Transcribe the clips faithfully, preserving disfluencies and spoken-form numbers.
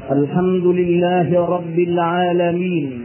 الحمد لله رب العالمين.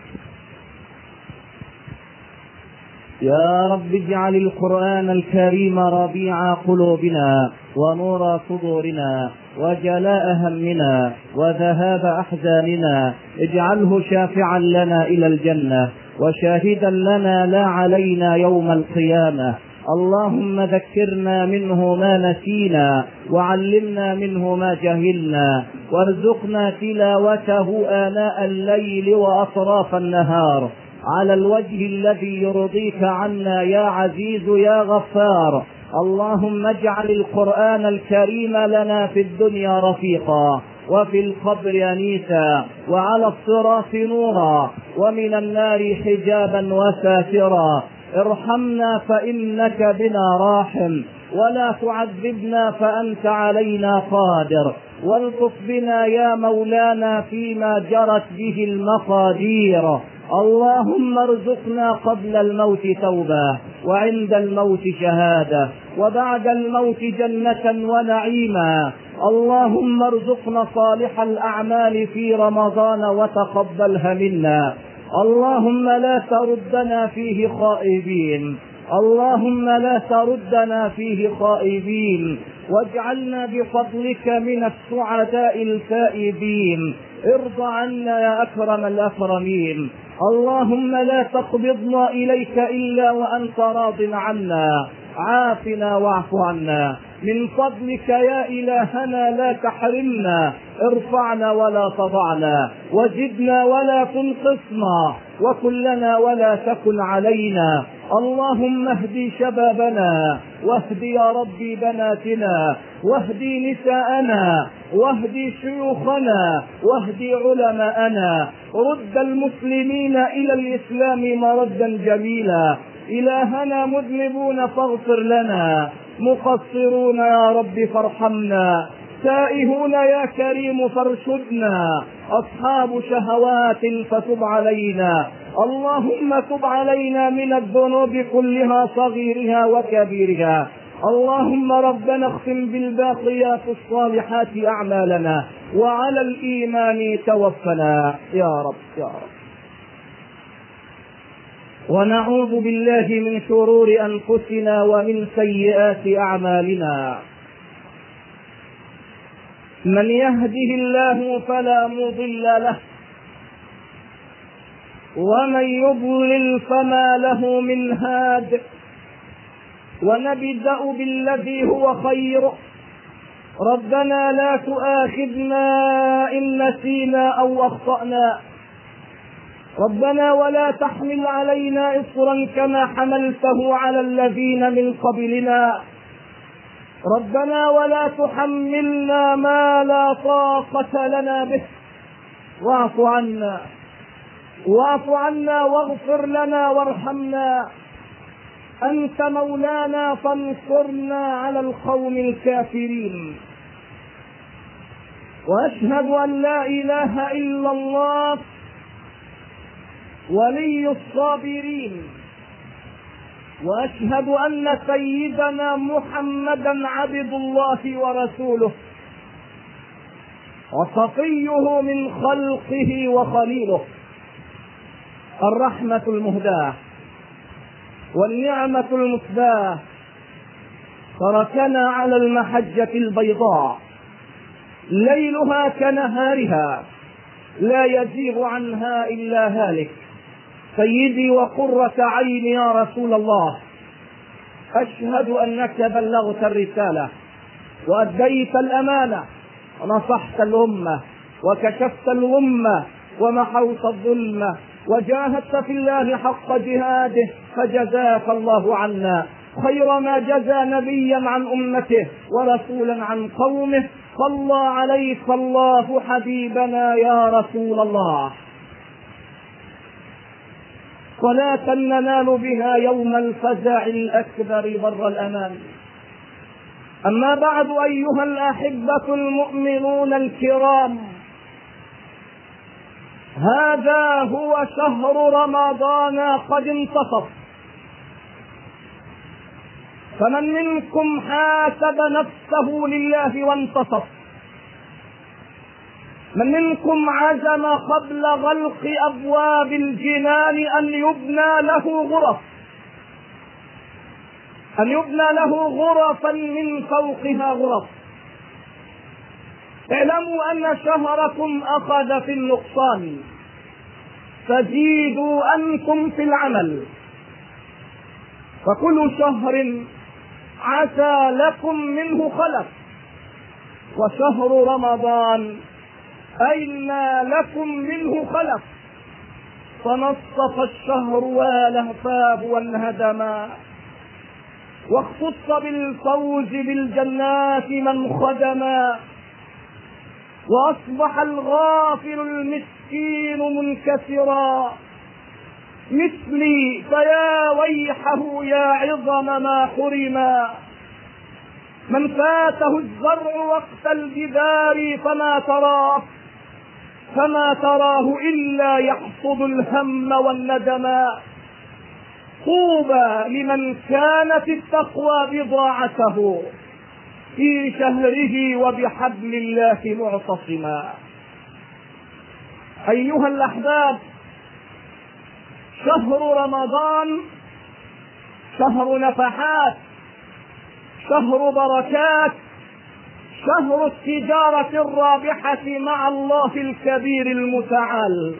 يا رب اجعل القرآن الكريم ربيع قلوبنا ونور صدورنا وجلاء همنا وذهاب أحزاننا. اجعله شافعا لنا إلى الجنة وشاهدا لنا لا علينا يوم القيامة. اللهم ذكرنا منه ما نسينا وعلمنا منه ما جهلنا وارزقنا تلاوته آناء الليل وأطراف النهار على الوجه الذي يرضيك عنا يا عزيز يا غفار. اللهم اجعل القرآن الكريم لنا في الدنيا رفيقا وفي القبر أنيسا وعلى الصراط نورا ومن النار حجابا وساترا. ارحمنا فإنك بنا راحم ولا تعذبنا فأنت علينا قادر. والطف بنا يا مولانا فيما جرت به المقادير. اللهم ارزقنا قبل الموت توبة وعند الموت شهادة وبعد الموت جنة ونعيما. اللهم ارزقنا صالح الأعمال في رمضان وتقبلها منا. اللهم لا تردنا فيه خائبين اللهم لا تردنا فيه خائبين واجعلنا بفضلك من السعداء الفائزين. ارض عنا يا أكرم الأكرمين. اللهم لا تقبضنا إليك إلا وأنت راض عنا. عافنا واعف عنا من فضلك يا إلهنا. لا تحرمنا. ارفعنا ولا تضعنا وزدنا ولا تنقصنا وكلنا ولا تكن علينا. اللهم اهدي شبابنا واهدي يا ربي بناتنا واهدي نساءنا واهدي شيوخنا واهدي علماءنا. رد المسلمين إلى الإسلام مردا جميلا. إلهنا مذنبون فاغفر لنا مقصرون يا رب فارحمنا. تائهون يا كريم فارشدنا. أصحاب شهوات فتب علينا. اللهم تب علينا من الذنوب كلها صغيرها وكبيرها. اللهم ربنا اختم بالباقيات الصالحات أعمالنا وعلى الإيمان توفنا يا رب يا رب. ونعوذ بالله من شرور أنفسنا ومن سيئات أعمالنا. من يهده الله فلا مضل له ومن يضلل فما له من هاد. ونبدأ بالذي هو خير. ربنا لا تؤاخذنا إن نسينا أو أخطأنا. ربنا ولا تحمل علينا إصرا كما حملته على الذين من قبلنا. ربنا ولا تحملنا ما لا طاقة لنا به. واعف عنا واعف عنا واغفر لنا وارحمنا. أنت مولانا فانصرنا على القوم الكافرين. وأشهد أن لا إله إلا الله ولي الصابرين. وأشهد أن سيدنا محمدا عبد الله ورسوله وصفيه من خلقه وخليله. الرحمة المهداة والنعمة المسداة. تركنا على المحجة البيضاء ليلها كنهارها لا يزيغ عنها إلا هالك. سيدي وقرة عيني يا رسول الله، أشهد أنك بلغت الرسالة وأديت الأمانة ونصحت الأمة وكشفت الغمة ومحوت الظلمة وجاهدت في الله حق جهاده. فجزاك الله عنا خير ما جزى نبيا عن أمته ورسولا عن قومه. صلى عليك الله حبيبنا يا رسول الله صلاة ننال بها يوم الفزع الأكبر بر الأمان. أما بعد أيها الأحبة المؤمنون الكرام، هذا هو شهر رمضان قد انتصف. فمن منكم حاسب نفسه لله وانتصف؟ من منكم عزم قبل غلق أبواب الجنان أن يبنى له غرف أن يبنى له غرفا من فوقها غرف. اعلموا أن شهركم أخذ في النقصان، فزيدوا أنتم في العمل، فكل شهر عسى لكم منه خلف، وشهر رمضان أين لكم منه خلف. فنصف الشهر والأهفاب والهدما، واختص بالفوز بالجنات من خدما، وأصبح الغافل المسكين منكسرا مثلي، فيا ويحه يا عظم ما حرما. من فاته الزرع وقت الجدار فما تراه فما تراه إلا يحصد الهم والندما. طوبى لمن كانت التقوى بضاعته في شهره وبحبل الله معتصما. أيها الأحباب، شهر رمضان شهر نفحات، شهر بركات، شهر التجارة الرابحة مع الله الكبير المتعال.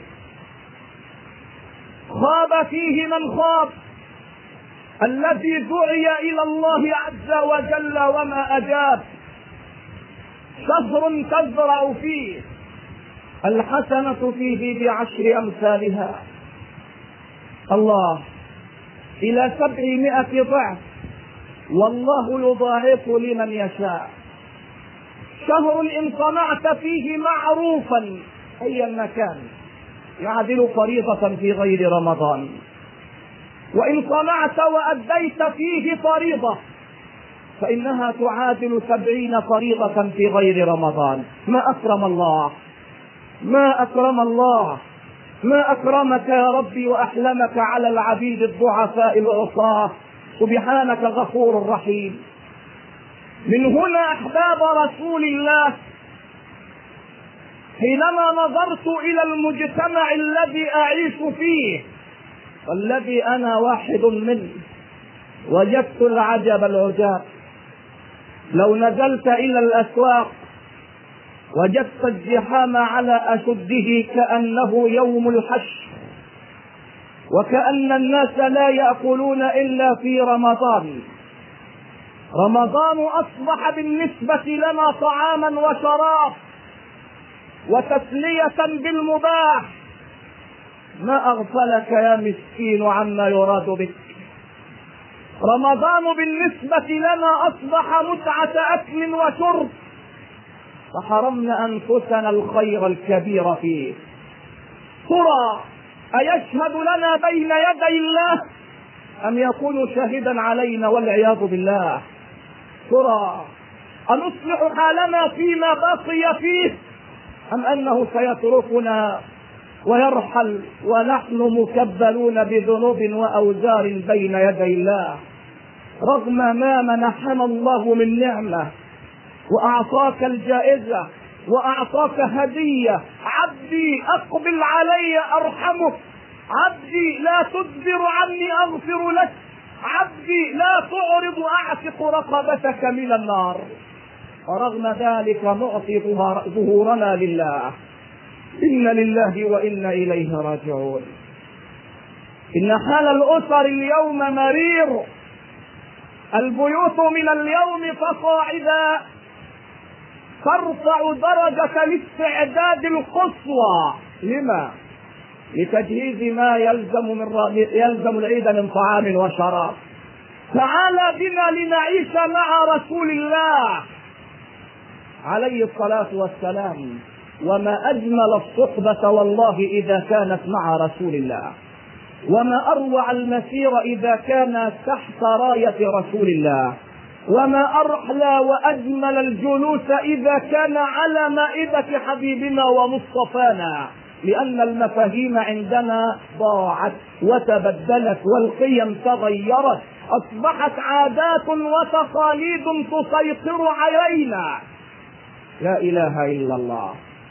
خاب فيه من خاب، الذي دعي إلى الله عز وجل وما أجاب. شهر تزرع فيه الحسنة فيه بعشر أمثالها، الله إلى سبعمائة ضعف، والله يضاعف لمن يشاء. شهر إن صنعت فيه معروفا أي المكان يعدل فريضة في غير رمضان، وإن صنعت وأديت فيه فريضة فإنها تعادل سبعين فريضة في غير رمضان. ما أكرم الله، ما أكرم الله، ما أكرمك يا ربي وأحلمك على العبيد الضعفاء العصاة. سبحانك غفور رحيم. من هنا أحباب رسول الله، حينما نظرت إلى المجتمع الذي أعيش فيه والذي أنا واحد منه، وجدت العجب العجاب. لو نزلت إلى الأسواق وجدت الزحام على أشده كأنه يوم الحشر، وكأن الناس لا يأكلون إلا في رمضان. رمضان أصبح بالنسبة لنا طعاما وشراب وتسلية بالمباح. ما أغفلك يا مسكين عما يراد بك. رمضان بالنسبة لنا أصبح متعة أكل وشرب، فحرمنا أنفسنا الخير الكبير فيه. ترى أيشهد لنا بين يدي الله أم يكون شاهدا علينا والعياذ بالله؟ ترى أنصلح حالنا فيما بقي فيه أم أنه سيتركنا ويرحل ونحن مكبلون بذنوب وأوزار بين يدي الله؟ رغم ما منحنا الله من نعمة وأعطاك الجائزة وأعطاك هدية، عبدي أقبل علي أرحمك، عبدي لا تدبر عني أغفر لك، عبدي لا تعرض أعتق رقبتك من النار. ورغم ذلك نعطي ظهورنا لله. إن لله وإنا إليه راجعون. إن حال الأسر اليوم مرير. البيوت من اليوم فصاعدا ترفع درجة الاستعداد القصوى. لما؟ لتجهيز ما يلزم من يلزم العيد من طعام وشراب. تعال بنا لنعيش مع رسول الله عليه الصلاة والسلام. وما أجمل الصحبة والله إذا كانت مع رسول الله، وما أروع المسير إذا كان تحت راية رسول الله، وما أرحلى وأجمل الجلوس إذا كان على مائدة حبيبنا ومصطفانا. لأن المفاهيم عندنا ضاعت وتبدلت والقيم تغيرت، أصبحت عادات وتقاليد تسيطر علينا. لا إله إلا الله.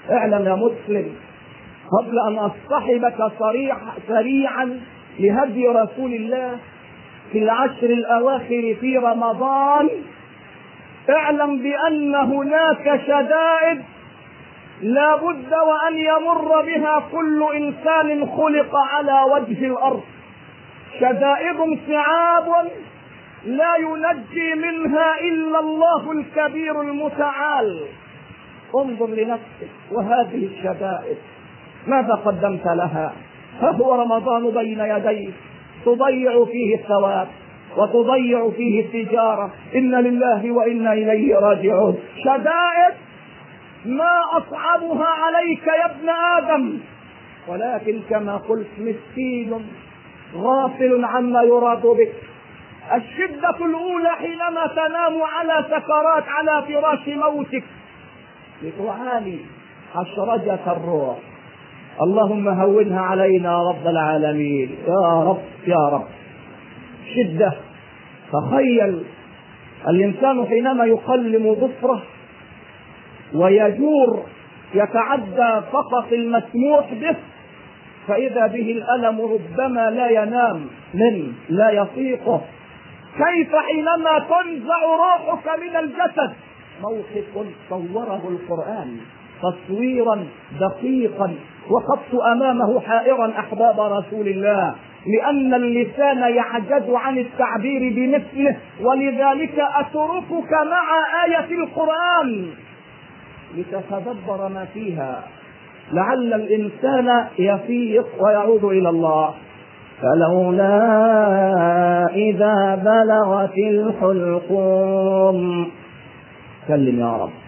اعلم يا مسلم قبل أن أصطحبك صريح سريعا لهدي رسول الله في العشر الأواخر في رمضان، اعلم بأن هناك شدائد لا بد وأن يمر بها كل إنسان خلق على وجه الأرض، شدائد صعاب لا ينجي منها إلا الله الكبير المتعال. انظر لنفسك وهذه الشدائد ماذا قدمت لها؟ فهو رمضان بين يديك تضيع فيه الثواب وتضيع فيه التجارة، إن لله وإنا إليه راجعون. شدائد ما أصعبها عليك يا ابن آدم، ولكن كما قلت مسكين غافل عما يراد بك. الشدة الأولى حينما تنام على سكرات على فراش موتك لتعاني حشرجة الروح، اللهم هونها علينا يا رب العالمين يا رب يا رب. شدة. تخيل الإنسان حينما يقلم ظفره ويجور يتعدى فقط المسموح به، فإذا به الألم ربما لا ينام منه لا يطيقه. كيف حينما تنزع روحك من الجسد؟ موقف صوره القرآن تصويرا دقيقا، وقفت أمامه حائرا أحباب رسول الله، لأن اللسان يعجز عن التعبير بمثله، ولذلك أتركك مع آية القرآن لتتدبر ما فيها لعل الإنسان يفيق ويعود إلى الله. فلولا إذا بلغت الحلقوم، سلم يا رب،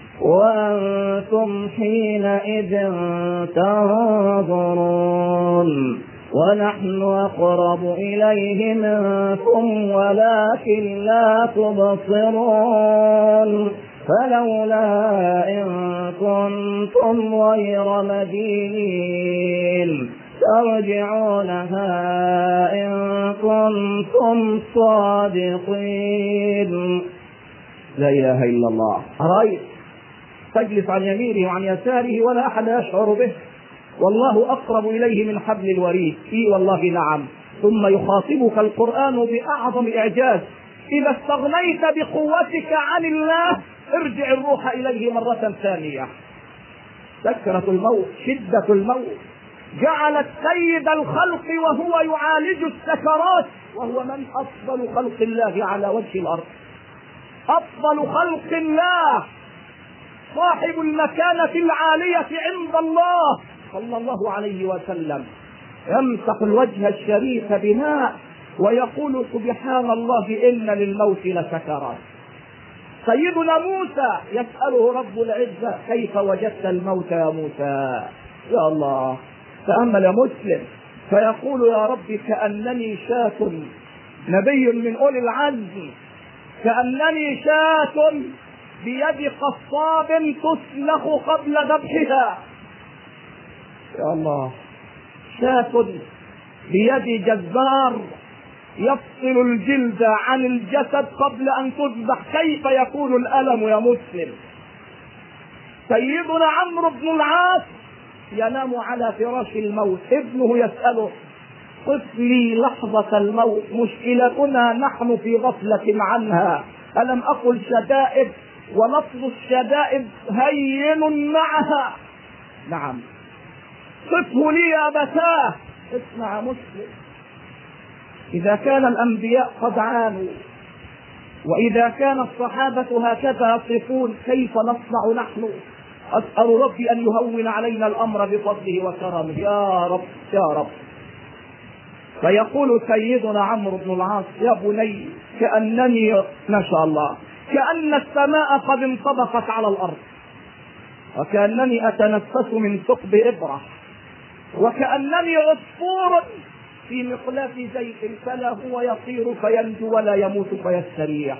وأنتم حينئذ تنظرون ونحن أقرب إليه منكم ولكن لا تبصرون. فلولا إن كنتم غير مدينين ترجعونها إن كنتم صادقين. لا إله إلا الله. أرأيت تجلس عن يمينه وعن يساره ولا أحد يشعر به، والله أقرب إليه من حبل الوريد. إي والله نعم. ثم يخاطبك القرآن بأعظم إعجاز: إذا استغنيت بقوتك عن الله ارجع الروح إليه مرة ثانية. سكرة الموت، شدة الموت جعلت سيد الخلق وهو يعالج السكرات، وهو من أفضل خلق الله على وجه الأرض، أفضل خلق الله، صاحب المكانة العالية عند الله صلى الله عليه وسلم، يمسح الوجه الشريف بماء ويقول سبحان الله إن للموت لسكرات. سيدنا موسى يسأله رب العزة كيف وجدت الموت يا موسى؟ يا الله، تأمل يا مسلم، فيقول يا رب كأنني شاة، نبي من أولي العزم، كأنني شاة بيد قصاب تسلخ قبل ذبحها. يا الله، شاة بيد جزار يفصل الجلد عن الجسد قبل أن تذبح، كيف يكون الألم يا مسلم؟ سيدنا عمرو بن العاص ينام على فراش الموت، ابنه يسأله قف لي لحظة الموت، مشكلتنا نحن في غفلة عنها، ألم أقل شدائد؟ ولفظ الشدائد هين معها. نعم، قفه لي يا أبتاه. اسمع مسلم، إذا كان الأنبياء قد عانوا وإذا كان الصحابة هكذا يصفون، كيف نصنع نحن؟ أسأل ربي أن يهون علينا الأمر بفضله وكرمه يا رب يا رب. فيقول سيدنا عمرو بن العاص يا بني كأنني ما شاء الله كأن السماء قد انطبقت على الأرض، وكأنني أتنفس من ثقب إبرة، وكأنني عصفور في مقلاف زيت، فلا هو يطير فينجو ولا يموت فيستريح.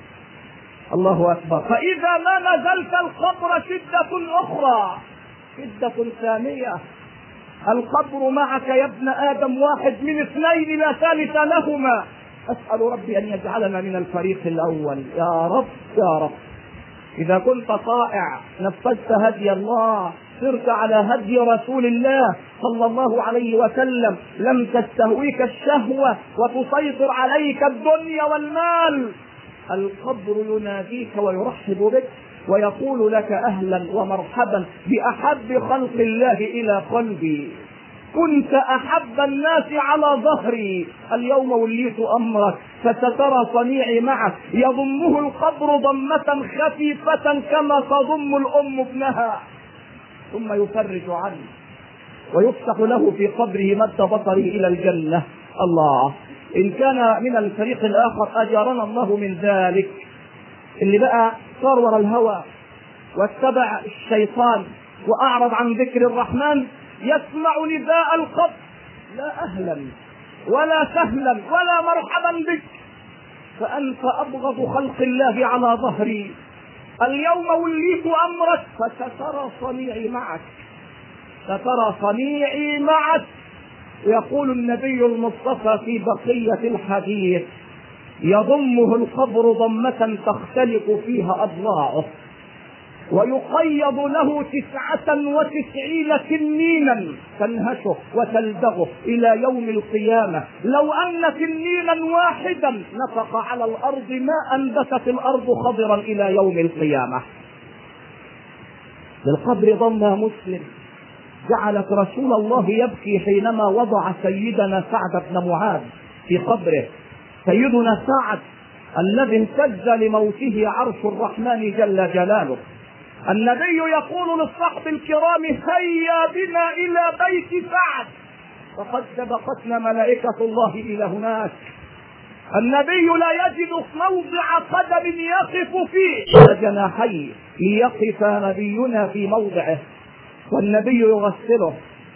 الله أكبر. فإذا ما نزلت القبر شدة أخرى، شدة ثانية، القبر معك يا ابن آدم واحد من اثنين لا ثالث لهما. أسأل ربي أن يجعلنا من الفريق الأول يا رب يا رب. إذا كنت طائع نفذت هدي الله سرت على هدي رسول الله صلى الله عليه وسلم لم تستهويك الشهوة وتسيطر عليك الدنيا والمال، القبر يناديك ويرحب بك ويقول لك أهلا ومرحبا بأحب خلق الله إلى قلبي، كنت أحب الناس على ظهري، اليوم وليت أمرك فسترى صنيعي معك. يضمه القبر ضمة خفيفة كما تضم الأم ابنها، ثم يفرج عنه ويفتح له في قبره مد بصره إلى الجنة. الله، إن كان من الفريق الآخر أجارنا الله من ذلك، اللي بقى صار وراء الهوى واتبع الشيطان وأعرض عن ذكر الرحمن، يسمع نداء القبر، لا أهلا ولا سهلا ولا مرحبا بك، فأنت أبغض خلق الله على ظهري، اليوم وليت أمرك فسترى صنيعي معك، سترى صنيعي معك. يقول النبي المصطفى في بقية الحديث: يضمه القبر ضمة تختلف فيها أضلاعه، ويقيض له تسعة وتسعين تنينا تنهشه وتلدغه إلى يوم القيامة، لو أن تنينا واحدا نفق على الأرض ما أنبتت الأرض خضرا إلى يوم القيامة. للقبر ضم مسلم جعلت رسول الله يبكي حينما وضع سيدنا سعد بن معاذ في قبره. سيدنا سعد الذي امتد لموته عرش الرحمن جل جلاله، النبي يقول للصحب الكرام: هيا بنا إلى بيت سعد، فقد سبقتنا ملائكة الله إلى هناك. النبي لا يجد موضع قدم يقف فيه جناحيه ليقف نبينا في موضعه، والنبي يغسله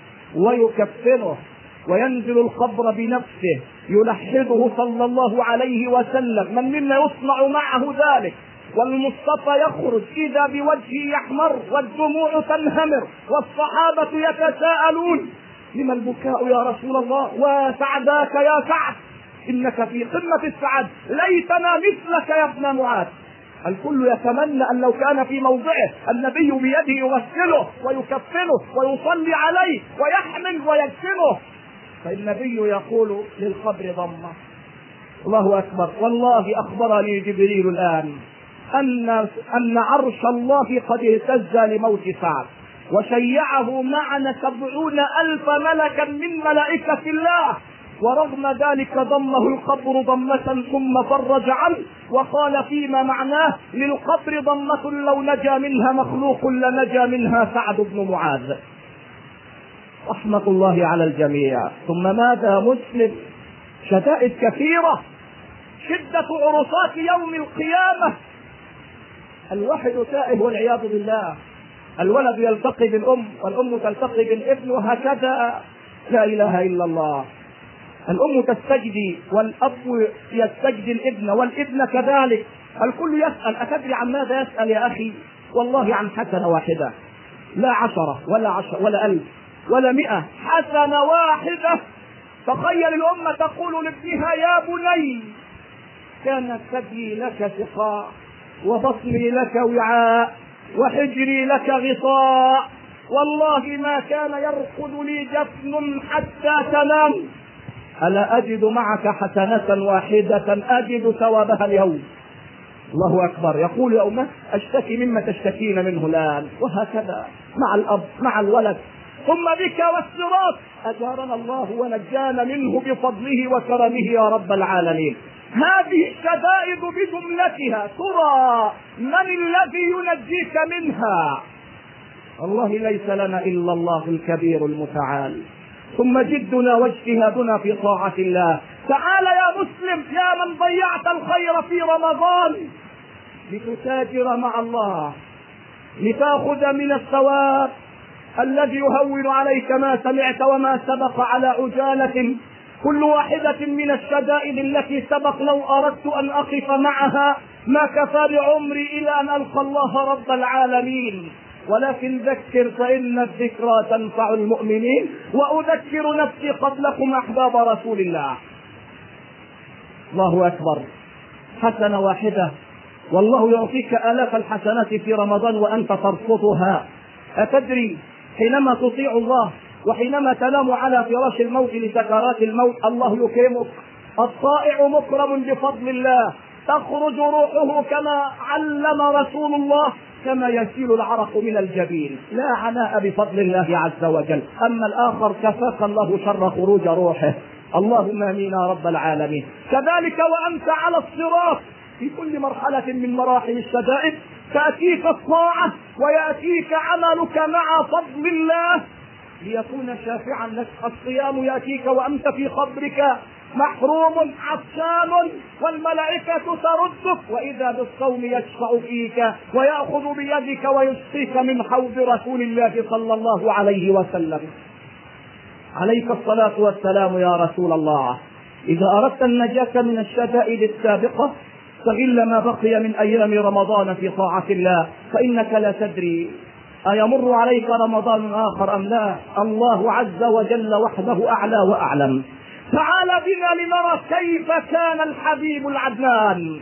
ويكفنه وينزل القبر بنفسه يلحده صلى الله عليه وسلم. من منا يصنع معه ذلك؟ والمصطفى يخرج إذا بوجهه يحمر والدموع تنهمر والصحابة يتساءلون: لما البكاء يا رسول الله؟ وسعداك يا سعد، إنك في قمة السعد، ليتنا مثلك يا ابن معاذ. الكل يتمنى أن لو كان في موضعه النبي بيده يغسله ويكفنه ويصلي عليه ويحمل ويدفنه، فالنبي يقول للقبر ضمه. الله أكبر. والله أخبرني جبريل الآن أن أن عرش الله قد اهتز لموت سعد، وشيعه معنا سبعون ألف ملكا من ملائكة الله، ورغم ذلك ضمه القبر ضمة ثم فرج عنه وقال فيما معناه: للقبر ضمة لو نجا منها مخلوق لنجا منها سعد بن معاذ. رحمة الله على الجميع. ثم ماذا مسلم؟ شدائد كثيرة، شدة عرصات يوم القيامة، الواحد تائه والعياذ بالله، الولد يلتقي بالأم والأم تلتقي بالابن وهكذا، لا إله إلا الله. الأم تستجدي والأب يستجدي الابن والابن كذلك، الكل يسأل: أتدري عن ماذا يسأل يا أخي؟ والله عن حسنة واحدة، لا عشرة ولا عشرة ولا ألف ولا مئة، حسنة واحدة. تخيل الأم تقول لابنها: يا بني، كانت ثديي لك سقاء وبطني لك وعاء وحجري لك غطاء، والله ما كان يرقد لي جفن حتى تنام، ألا أجد معك حسنة واحدة أجد ثوابها اليوم. الله أكبر. يقول: يا أمه، أشتكي مما تشتكين منه الآن، وهكذا مع الأب مع الولد. ثم بك والصراط، أجارنا الله ونجانا منه بفضله وكرمه يا رب العالمين. هذه الشدائد بجملتها، ترى من الذي ينجيك منها؟ الله ليس لنا إلا الله الكبير المتعال. ثم جدنا واجتهادنا في طاعة الله. تعال يا مسلم، يا من ضيعت الخير في رمضان، لتتاجر مع الله، لتأخذ من الثواب الذي يهون عليك ما سمعت وما سبق على عجالة. كل واحدة من الشدائد التي سبق لو أردت أن أقف معها ما كفى لعمري إلى أن ألقى الله رب العالمين، ولكن ذكر فإن الذكرى تنفع المؤمنين، وأذكر نفسي قبلكم أحباب رسول الله. الله أكبر. حسنة واحدة، والله يعطيك آلاف الحسنات في رمضان وأنت ترفضها. أتدري حينما تطيع الله وحينما تنام على فراش الموت لسكرات الموت الله يكرمك. الطائع مكرم بفضل الله، تخرج روحه كما علم رسول الله، كما يسيل العرق من الجبين، لا عناء بفضل الله عز وجل. أما الآخر كفاك الله شر خروج روحه. اللهم آمين يا رب العالمين. كذلك وأنت على الصراط في كل مرحلة من مراحل الشدائد تأتيك الطاعة ويأتيك عملك مع فضل الله ليكون شافعا لك. الصيام يأتيك وأنت في قبرك محروم عطشان والملائكة تردك، وإذا بالصوم يشفع فيك ويأخذ بيدك ويسقيك من حوض رسول الله صلى الله عليه وسلم. عليك الصلاة والسلام يا رسول الله. إذا أردت النجاة من الشدائد السابقة فإلا ما بقي من أيام رمضان في طاعة الله، فإنك لا تدري أيمر عليك رمضان آخر أم لا. الله عز وجل وحده أعلى وأعلم. تعال بنا لنرى كيف كان الحبيب العدنان.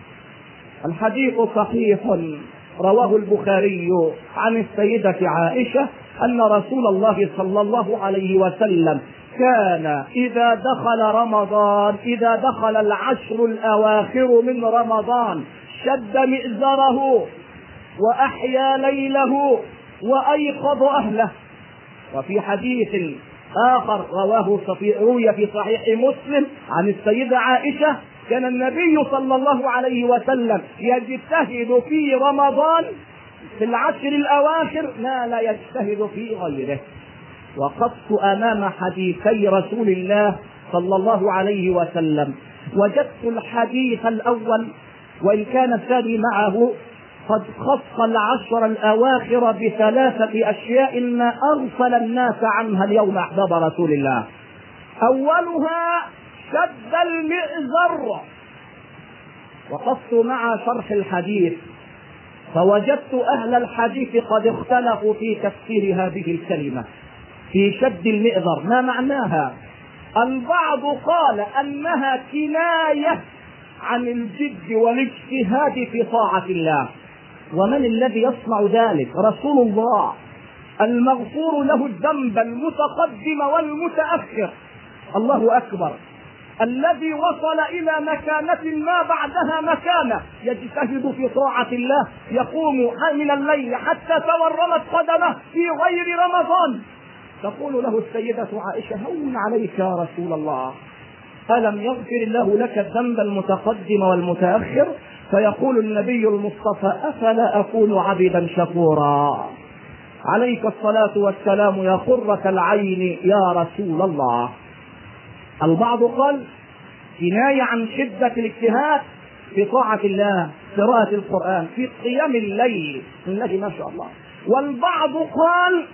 الحديث صحيح رواه البخاري عن السيدة عائشة أن رسول الله صلى الله عليه وسلم كان إذا دخل رمضان، إذا دخل العشر الأواخر من رمضان شد مئزره وأحيا ليله وأيقظ أهله. وفي حديث آخر رواه روي في صحيح مسلم عن السيدة عائشة كان النبي صلى الله عليه وسلم يجتهد في رمضان في العشر الأواخر ما لا يجتهد في غيره. وقفت أمام حديثي رسول الله صلى الله عليه وسلم وجدت الحديث الأول وإن كان الثاني معه قد خص العشر الأواخر بثلاثة أشياء ما أغفل الناس عنها اليوم أحباب رسول الله. أولها شد المئزر. وقفت مع شرح الحديث فوجدت أهل الحديث قد اختلفوا في تفسير هذه الكلمة في شد المئزر، ما معناها؟ البعض قال أنها كناية عن الجد والاجتهاد في طاعة الله. ومن الذي يصنع ذلك؟ رسول الله المغفور له الذنب المتقدم والمتأخر، الله أكبر، الذي وصل إلى مكانة ما بعدها مكانة، يجتهد في طاعة الله، يقوم من الليل حتى تورمت قدمه في غير رمضان. تقول له السيدة عائشة هون عليك يا رسول الله، ألم يغفر الله لك الذنب المتقدم والمتأخر؟ فيقول النبي المصطفى أفلا أكون عبدا شكورا؟ عليك الصلاة والسلام يا قرة العين يا رسول الله. البعض قال كناية عن شدة الاجتهاد في طاعة الله، قراءة القرآن، في قيام الليل، الذي ما شاء الله. والبعض قال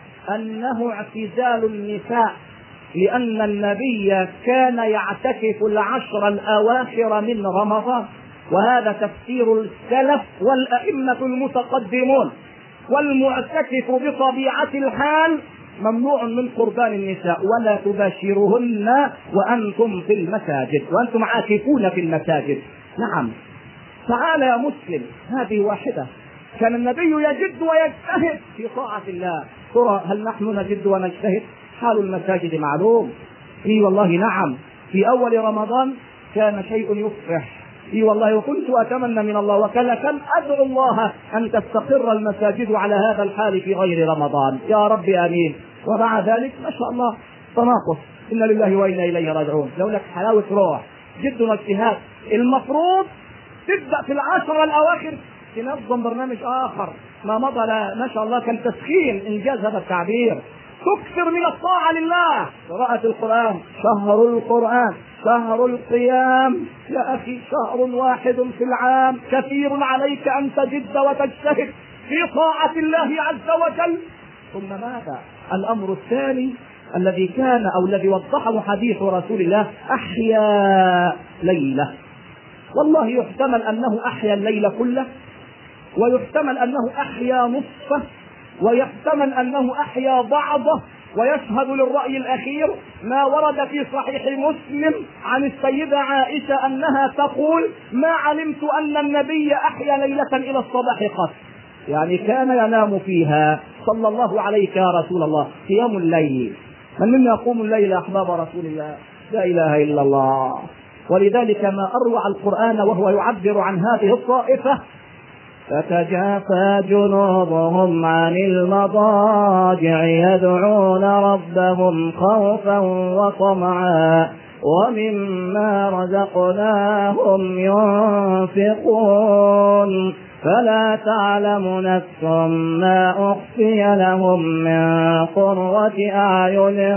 أنه اعتزال النساء، لأن النبي كان يعتكف العشر الأواخر من رمضان، وهذا تفسير السلف والأئمة المتقدمون. والمعتكف بطبيعة الحال ممنوع من قربان النساء، ولا تباشرهن وأنتم في المساجد، وأنتم عاكفون في المساجد. نعم. تعال يا مسلم، هذه واحدة. كان النبي يجد ويجتهد في طاعة الله. ترى هل نحن نجد ونجتهد؟ حال المساجد معلوم. اي والله نعم، في أول رمضان كان شيء يفرح، اي والله، وكنت أتمنى من الله وكان كان أدعو الله أن تستقر المساجد على هذا الحال في غير رمضان، يا رب آمين. ومع ذلك ما شاء الله تناقص، إن لله وإنا إليه راجعون. لو لك حلاوة روح، جد واجتهاد. المفروض تبدأ في العشر الأواخر تنظم برنامج آخر ما مضى، ما شاء الله كان تسخين إنجاز هذا التعبير. تكثر من الطاعة لله، قراءة القرآن، شهر القرآن، شهر القيام يا أخي، شهر واحد في العام، كثير عليك أن تجد وتجتهد في طاعة الله عز وجل. ثم ماذا؟ الأمر الثاني الذي كان أو الذي وضحه حديث رسول الله، أحيا ليلة. والله يحتمل أنه أحيا الليل كله، ويحتمل أنه أحيا نصفه، ويحتمل أنه أحيا بعضه. ويشهد للرأي الأخير ما ورد في صحيح مسلم عن السيدة عائشة أنها تقول ما علمت أن النبي أحيا ليلة إلى الصباح قط. يعني كان ينام فيها صلى الله عليك يا رسول الله. قيام الليل، من منا يقوم الليل يا أحباب رسول الله؟ لا إله إلا الله. ولذلك ما أروع القرآن وهو يعبر عن هذه الطائفة: تتجافى جنوبهم عن المضاجع يدعون ربهم خوفا وطمعا ومما رزقناهم ينفقون فلا تعلم نفس ما أخفي لهم من قرة أعين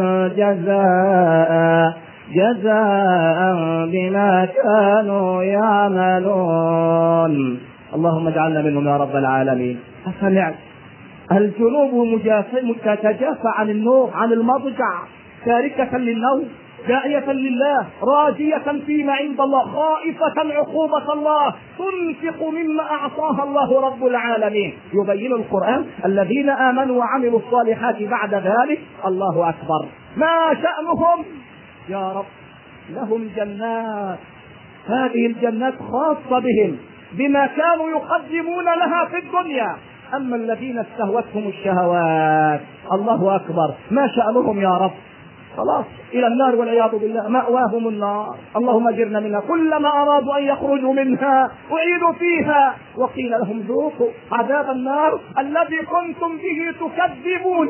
جزاء جزاء بما كانوا يعملون. اللهم اجعلنا منهم يا رب العالمين. أسمعت الجنوب تتجافى عن النوم، عن المضجع، تاركة للنوم، داعية لله، راجية فيما عند الله، خائفة عقوبة الله، تنفق مما أعطاها الله رب العالمين. يبين القرآن الذين آمنوا وعملوا الصالحات بعد ذلك الله أكبر. ما شأنهم يا رب؟ لهم جنات، هذه الجنات خاصة بهم بما كانوا يقدمون لها في الدنيا. أما الذين استهوتهم الشهوات الله أكبر، ما شأنهم يا رب؟ خلاص إلى النار والعياذ بالله، مأواهم النار. اللهم اجرنا منها. كلما أرادوا أن يخرجوا منها أعيدوا فيها وقيل لهم ذوقوا عذاب النار الذي كنتم به تكذبون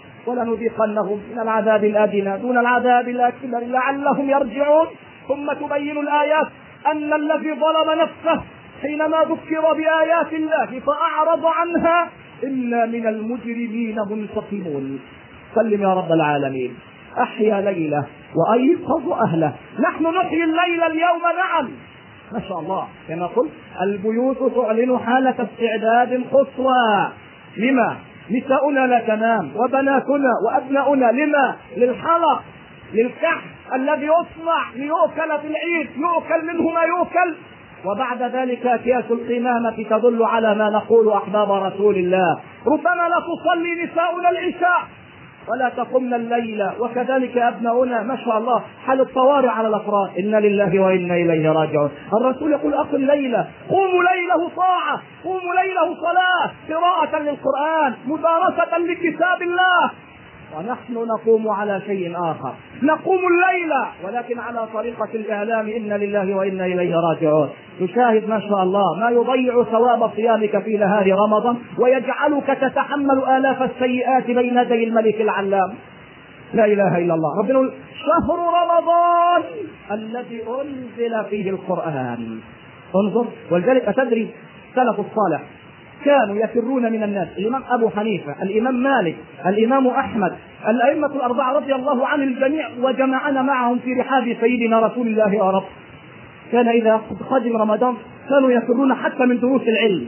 ولنذيقنهم من العذاب الأدنى دون العذاب الأكبر لعلهم يرجعون. ثم تبين الآيات أن الذي ظلم نفسه حينما ذكر بآيات الله فأعرض عنها إلا من المجرمين منتقمون. سلم يا رب العالمين. أحيا ليلة وأيقظ أهله. نحن نحيي الليل اليوم، نعم ما شاء الله كما قلت البيوت تعلن حالة استعداد قصوى. لما؟ نساؤنا لا تنام وبناتنا وأبناؤنا. لما؟ للحلق، للكحك الذي يصنع ليؤكل في العيد، يؤكل منه ما يؤكل. وبعد ذلك أكياس القمامة تدل على ما نقول أحباب رسول الله. ربما لا تصلي نساؤنا العشاء ولا تقمن الليل، وكذلك أبناؤنا ما شاء الله حال الطوارئ على الأفراد. إنا لله وإنا إليه راجعون. الرسول يقول أقم ليلة، قوموا ليله طاعة، قوموا ليله صلاة، قراءة للقرآن، مدارسة لكتاب الله. ونحن نقوم على شيء آخر، نقوم الليلة ولكن على طريقة الإعلام إنا لله وإنا إليه راجعون. تشاهد ما شاء الله ما يضيع ثواب صيامك في نهار رمضان ويجعلك تتحمل آلاف السيئات بين يدي الملك العلام. لا إله إلا الله. ربنا يقول شهر رمضان الذي أنزل فيه القرآن. انظر. ولذلك أتدري سلف الصالح كانوا يفرون من الناس. الإمام أبو حنيفة، الإمام مالك، الإمام أحمد، الأئمة الأربعة رضي الله عن الجميع وجمعنا معهم في رحاب سيدنا رسول الله يا رب. كان إذا قدم رمضان كانوا يفرون حتى من دروس العلم،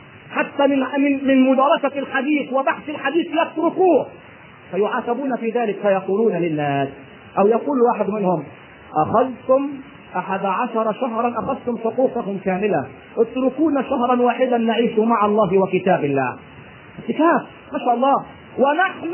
حتى من من, من مدارسة الحديث وبحث الحديث يتركوه فيعاتبون في ذلك. فيقولون للناس أو يقول واحد منهم أخذتم أحد عشر شهرا أخذتم حقوقكم كاملة، اتركونا شهرا واحدا نعيش مع الله وكتاب الله. كتاب ما شاء الله. ونحن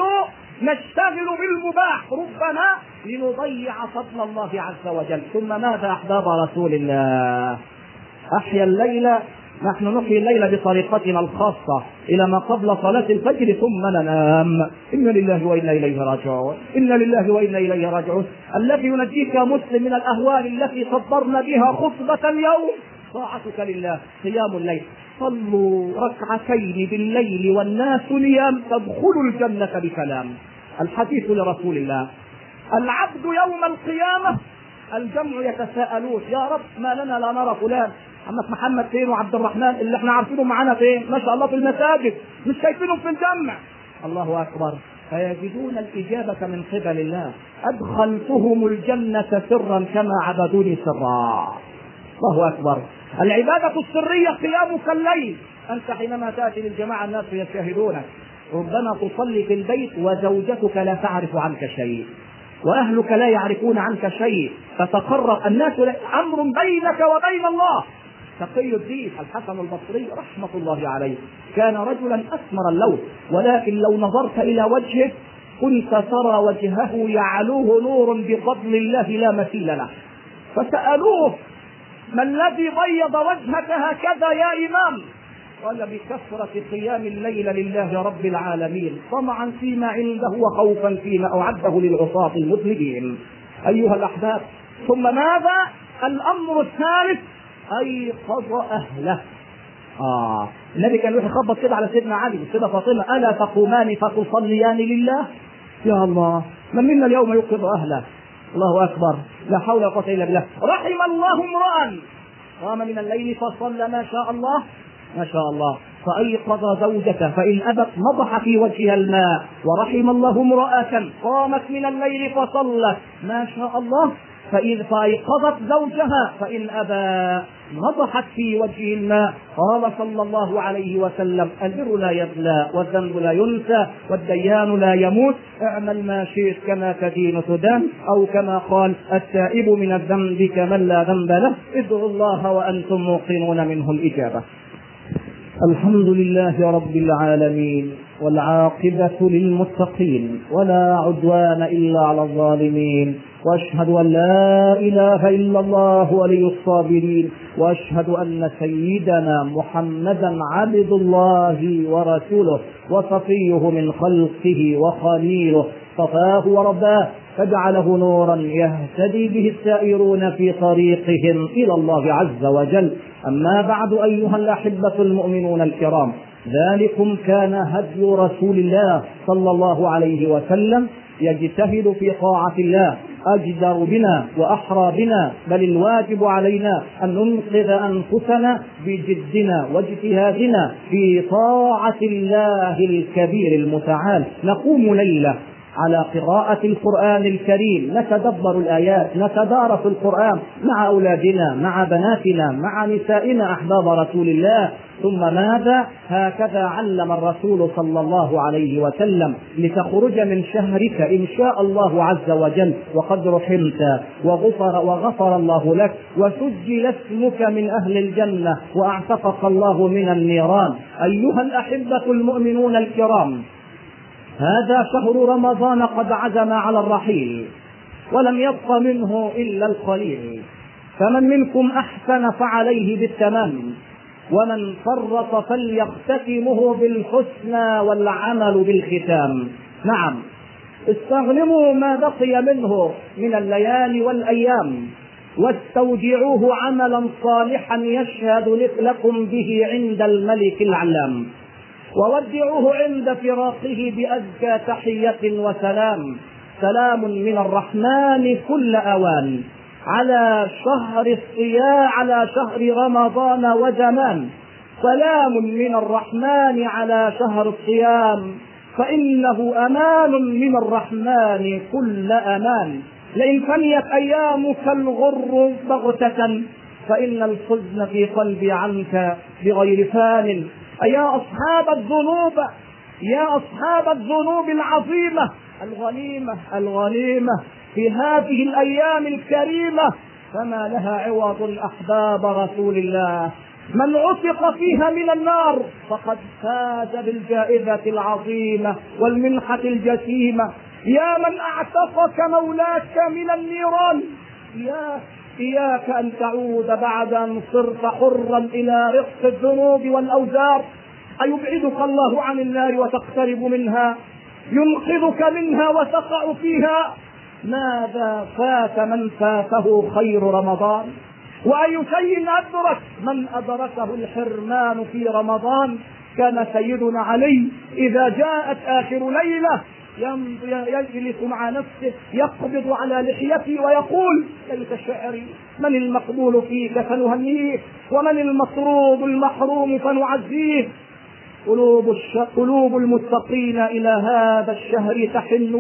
نشتغل بالمباح ربما لنضيع فضل الله عز وجل. ثم ماذا أحباب رسول الله؟ أحيا الليلة. نحن نحيي الليل بطريقتنا الخاصة إلى ما قبل صلاة الفجر ثم ننام. إنا لله وإنا إليه راجعون. إنا لله وإنا إليه راجعون. الذي ينجيك مسلم من الأهوال التي صدرنا بها خطبة اليوم طاعتك لله، قيام الليل. صلوا ركعتين بالليل والناس نيام تدخلوا الجنة بسلام. الحديث لرسول الله. العبد يوم القيامة الجمع يتساءلون يا رب ما لنا لا نرى فلان، محمد محمد فين وعبد الرحمن اللي احنا عارفينه معانا فين؟ ما شاء الله في المساجد، مش شايفينهم في الجمع. الله أكبر. فيجدون الإجابة من قبل الله. أدخلتهم الجنة سرا كما عبدوني سرا. الله أكبر. العبادة السرية قيامك الليل. أنت حينما تأتي للجماعة الناس يشاهدونك، ربما تصلي في البيت وزوجتك لا تعرف عنك شيء وأهلك لا يعرفون عنك شيء، فتقرب الناس أمر بينك وبين الله. تقي الدين الحسن البصري رحمة الله عليه كان رجلا أسمر اللون، ولكن لو نظرت إلى وجهه كنت ترى وجهه يعلوه نور بفضل الله لا مثيل له. فسألوه ما الذي بيض وجهك هكذا يا إمام؟ قال بكثرة قيام الليل لله رب العالمين طمعا فيما عنده وخوفا فيما أعده للعصاة المذنبين. أيها الأحباب، ثم ماذا؟ الأمر الثالث أيقظ أهله. آه النبي كان يروح يخبط كده على سيدنا علي والسيدة فاطمة: ألا تقومان فتصليان لله؟ يا الله، من منا اليوم يوقظ أهله؟ الله أكبر، لا حول ولا قوة إلا بالله. رحم الله امرأ قام من الليل فصلى ما شاء الله ما شاء الله فأيقظ زوجته فإن أبت نضح في وجهها الماء. ورحم الله امرأة قامت من الليل فصلت ما شاء الله فإذ فأيقظت زوجها فإن أبى نضحت في وجهه الماء. قال صلى الله عليه وسلم: البر لا يبلى والذنب لا ينسى والديان لا يموت، اعمل ما شئت كما تدين تدان، أو كما قال: التائب من الذنب كمن لا ذنب له، ادعوا الله وأنتم موقنون منه الإجابة. الحمد لله رب العالمين، والعاقبة للمتقين، ولا عدوان إلا على الظالمين، وأشهد أن لا إله إلا الله ولي الصابرين، وأشهد أن سيدنا محمدا عبد الله ورسوله وصفيه من خلقه وخليله، صفاه ورباه فجعله نورا يهتدي به السائرون في طريقهم إلى الله عز وجل. أما بعد أيها الأحبة المؤمنون الكرام، ذلكم كان هدي رسول الله صلى الله عليه وسلم، يجتهد في طاعة الله أجدر بنا وأحرى بنا، بل الواجب علينا أن ننقذ أنفسنا بجدنا واجتهادنا في طاعة الله الكبير المتعال. نقوم ليلة على قراءة القرآن الكريم، نتدبر الآيات، نتدارس القرآن مع أولادنا، مع بناتنا، مع نسائنا أحباب رسول الله. ثم ماذا؟ هكذا علم الرسول صلى الله عليه وسلم: لتخرج من شهرك إن شاء الله عز وجل وقد رحمت وغفر, وغفر الله لك وسجل اسمك من أهل الجنة وأعتقك الله من النيران. أيها الأحبة المؤمنون الكرام، هذا شهر رمضان قد عزم على الرحيل ولم يبق منه إلا القليل، فمن منكم أحسن فعليه بالتمام، ومن فرط فليختتمه بالحسنى والعمل بالختام. نعم، استغنموا ما بقي منه من الليالي والأيام واستودعوه عملا صالحا يشهد لكم به عند الملك العلام، وودعوه عند فراقه بأزكى تحية وسلام. سلام من الرحمن كل أوان على شهر الصيام، على شهر رمضان وزمان. سلام من الرحمن على شهر الصيام، فإنه أمان من الرحمن كل أمان. لئن فنيت أيامك الغر بغتة فإن الحزن في قلبي عنك بغير فان. يا أصحاب الذنوب يا أصحاب الذنوب العظيمة، الغنيمة الغنيمة في هذه الأيام الكريمة فما لها عوض أحباب رسول الله. من عتق فيها من النار فقد فاز بالجائزة العظيمة والمنحة الجسيمة. يا من أعتقك مولاك من النيران، يا إياك أن تعود بعد أن صرت حرا إلى رق الذنوب والأوزار. أيبعدك الله عن النار وتقترب منها؟ ينقذك منها وتقع فيها؟ ماذا فات من فاته خير رمضان؟ وأي شيء أدرك من أدركه الحرمان في رمضان؟ كان سيدنا علي إذا جاءت آخر ليلة يجلس مع نفسه يقبض على لحيته ويقول: ليت شعري، من المقبول فيك فنهنيه، ومن المطرود المحروم فنعزيه. قلوب, قلوب المتقين إلى هذا الشهر تحن،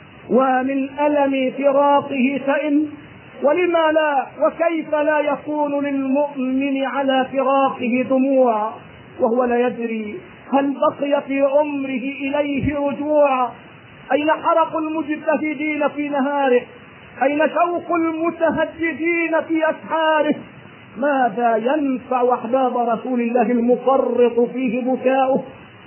ومن ألم فراقه تئن. ولما لا وكيف لا يكون للمؤمن على فراقه دموع وهو لا يدري هل بقي في عمره إليه رجوع؟ أين حرق المجتهدين في نهاره؟ أين شوق المتهجدين في أسحاره؟ ماذا ينفع أحباب رسول الله المفرط فيه بكاؤه؟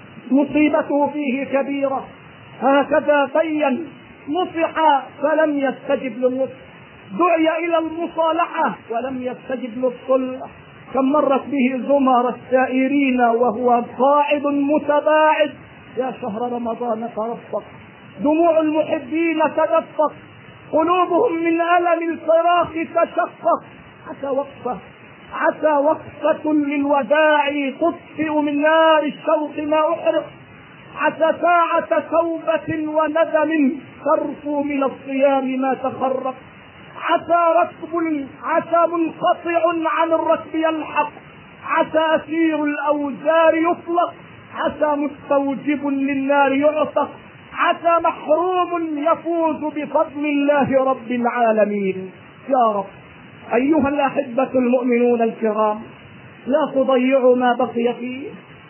مصيبته فيه كبيرة. هكذا بين: نصح فلم يستجب للنصح، دعي إلى المصالحة ولم يستجب للصلح، كم مرت به زمر السائرين وهو قاعد متباعد. يا شهر رمضان ترفق، دموع المحبين تدفق، قلوبهم من ألم الفراق تشقق. عسى وقفة عسى وقفة للوداع تطفئ من نار الشوق ما أحرق. عسى ساعة توبة وندم ترفو من الصيام ما تخرق. عسى ركب عسى منقطع عن الركب يلحق. عسى أسير الأوزار يطلق. عسى مستوجب للنار يعتق. عسى محروم يفوز بفضل الله رب العالمين. يا رب أيها الأحبة المؤمنون الكرام، لا تضيعوا ما بقي فيه،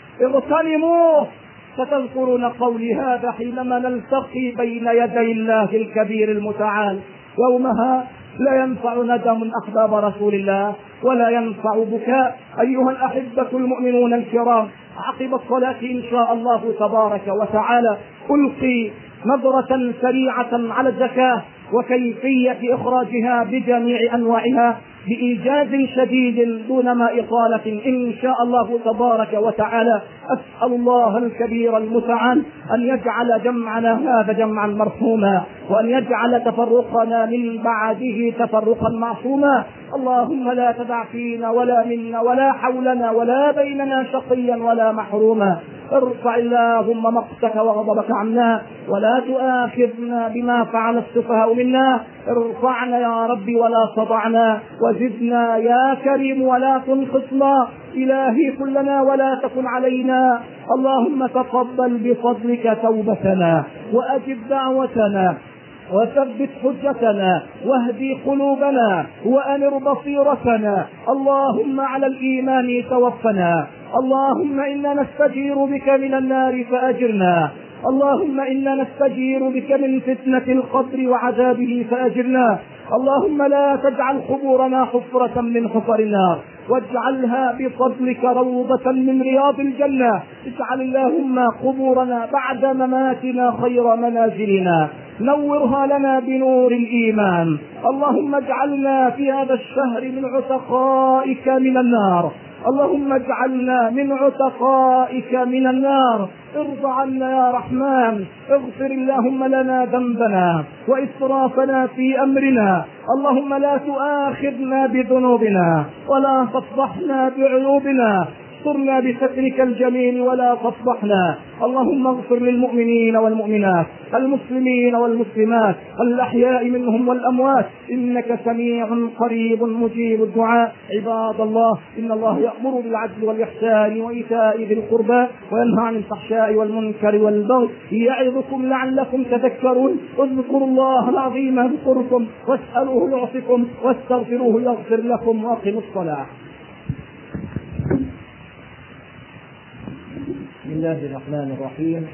اغتنموه. ستذكرون قولي هذا حينما نلتقي بين يدي الله الكبير المتعال. يومها لا ينفع ندم أحباب رسول الله ولا ينفع بكاء. أيها الأحبة المؤمنون الكرام، عقب الصلاة إن شاء الله تبارك وتعالى ألقي نظرة سريعة على الزكاة وكيفية إخراجها بجميع أنواعها بإيجاز شديد دون ما إطالة إن شاء الله تبارك وتعالى. أسأل الله الكبير المتعال أن يجعل جمعنا هذا جمعا مرحوما، وأن يجعل تفرقنا من بعده تفرقا معصوما. اللهم لا تدع فينا ولا منا ولا حولنا ولا بيننا شقيا ولا محروما. ارفع اللهم مقتك وغضبك عنا، ولا تؤاخذنا بما فعل السفهاء منا. ارفعنا يا رب ولا تضعنا، وزدنا يا كريم ولا تنقصنا. إلهي كلنا ولا تكن علينا. اللهم تقبل بفضلك توبتنا، وأجب دعوتنا، وثبت حجتنا، واهدي قلوبنا، وأنر بصيرتنا. اللهم على الإيمان توفنا. اللهم إنا نستجير بك من النار فأجرنا. اللهم إنا نستجير بك من فتنة القبر وعذابه فأجرنا. اللهم لا تجعل قبورنا حفرة من حفر النار، واجعلها بفضلك روضة من رياض الجنة. اجعل اللهم قبورنا بعد مماتنا خير منازلنا، نورها لنا بنور الإيمان. اللهم اجعلنا في هذا الشهر من عتقائك من النار. اللهم اجعلنا من عتقائك من النار. ارض عنا يا رحمن. اغفر اللهم لنا ذنبنا وإسرافنا في أمرنا. اللهم لا تؤاخذنا بذنوبنا ولا تفضحنا بعيوبنا. استرنا بسترك الجميل ولا تفضحنا. اللهم اغفر للمؤمنين والمؤمنات، المسلمين والمسلمات، الأحياء منهم والأموات، إنك سميع قريب مجيب الدعاء. عباد الله، إن الله يأمر بالعدل والإحسان وإيتاء ذي القربى وينهى عن الفحشاء والمنكر والبغي يعظكم لعلكم تذكرون. اذكروا الله العظيم يذكركم، واسألوه يعطكم، واستغفروه يغفر لكم، وأقيموا الصلاة. بسم الله الرحمن الرحيم،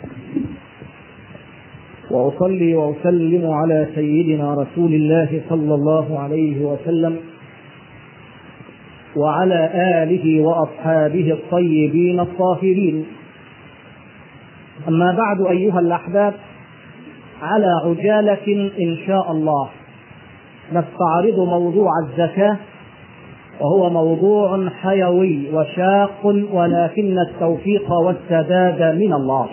وأصلي وأسلم على سيدنا رسول الله صلى الله عليه وسلم وعلى آله وأصحابه الطيبين الطاهرين. أما بعد أيها الأحباب، على عجالة إن شاء الله نستعرض موضوع الزكاة، وهو موضوع حيوي وشاق، ولكن التوفيق والسداد من الله.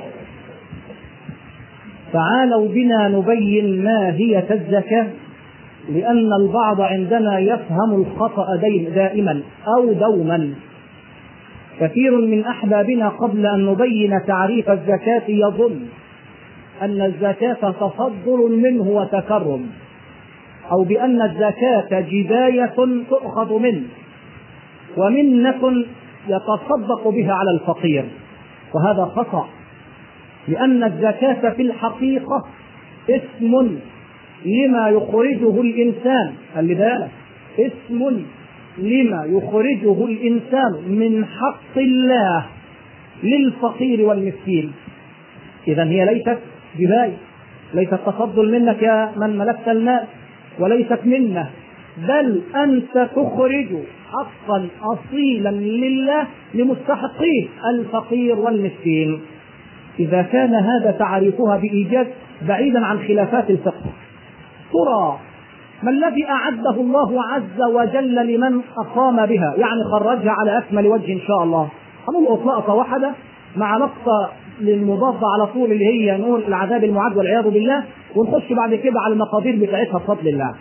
تعالوا بنا نبين ماهية الزكاة، لأن البعض عندنا يفهم الخطأ دائما أو دوما. كثير من أحبابنا قبل أن نبين تعريف الزكاة يظن أن الزكاة تفضل منه وتكرم، أو بأن الزكاة جباية تؤخذ منه ومنة يتصدق بها على الفقير، وهذا خطأ. لأن الزكاة في الحقيقة اسم لما يخرجه الإنسان، خلي بالك، اسم لما يخرجه الإنسان من حق الله للفقير والمسكين. إذن هي ليست جباية، ليست تفضل منك يا من ملكت المال، وليست منه، بل أنت تخرج حقا أصيلا لله لمستحقيه الفقير والمسكين. إذا كان هذا تعريفها بإيجاز بعيدا عن خلافات الفقه، ترى ما الذي أعده الله عز وجل لمن أقام بها، يعني خرجها على أكمل وجه إن شاء الله. هنلقط لقطة واحدة مع لقطة للمضافة على طول اللي هي نور العذاب المعد والعياذ بالله، ونخش بعد كده على المقادير بتاعتها بفضل الله.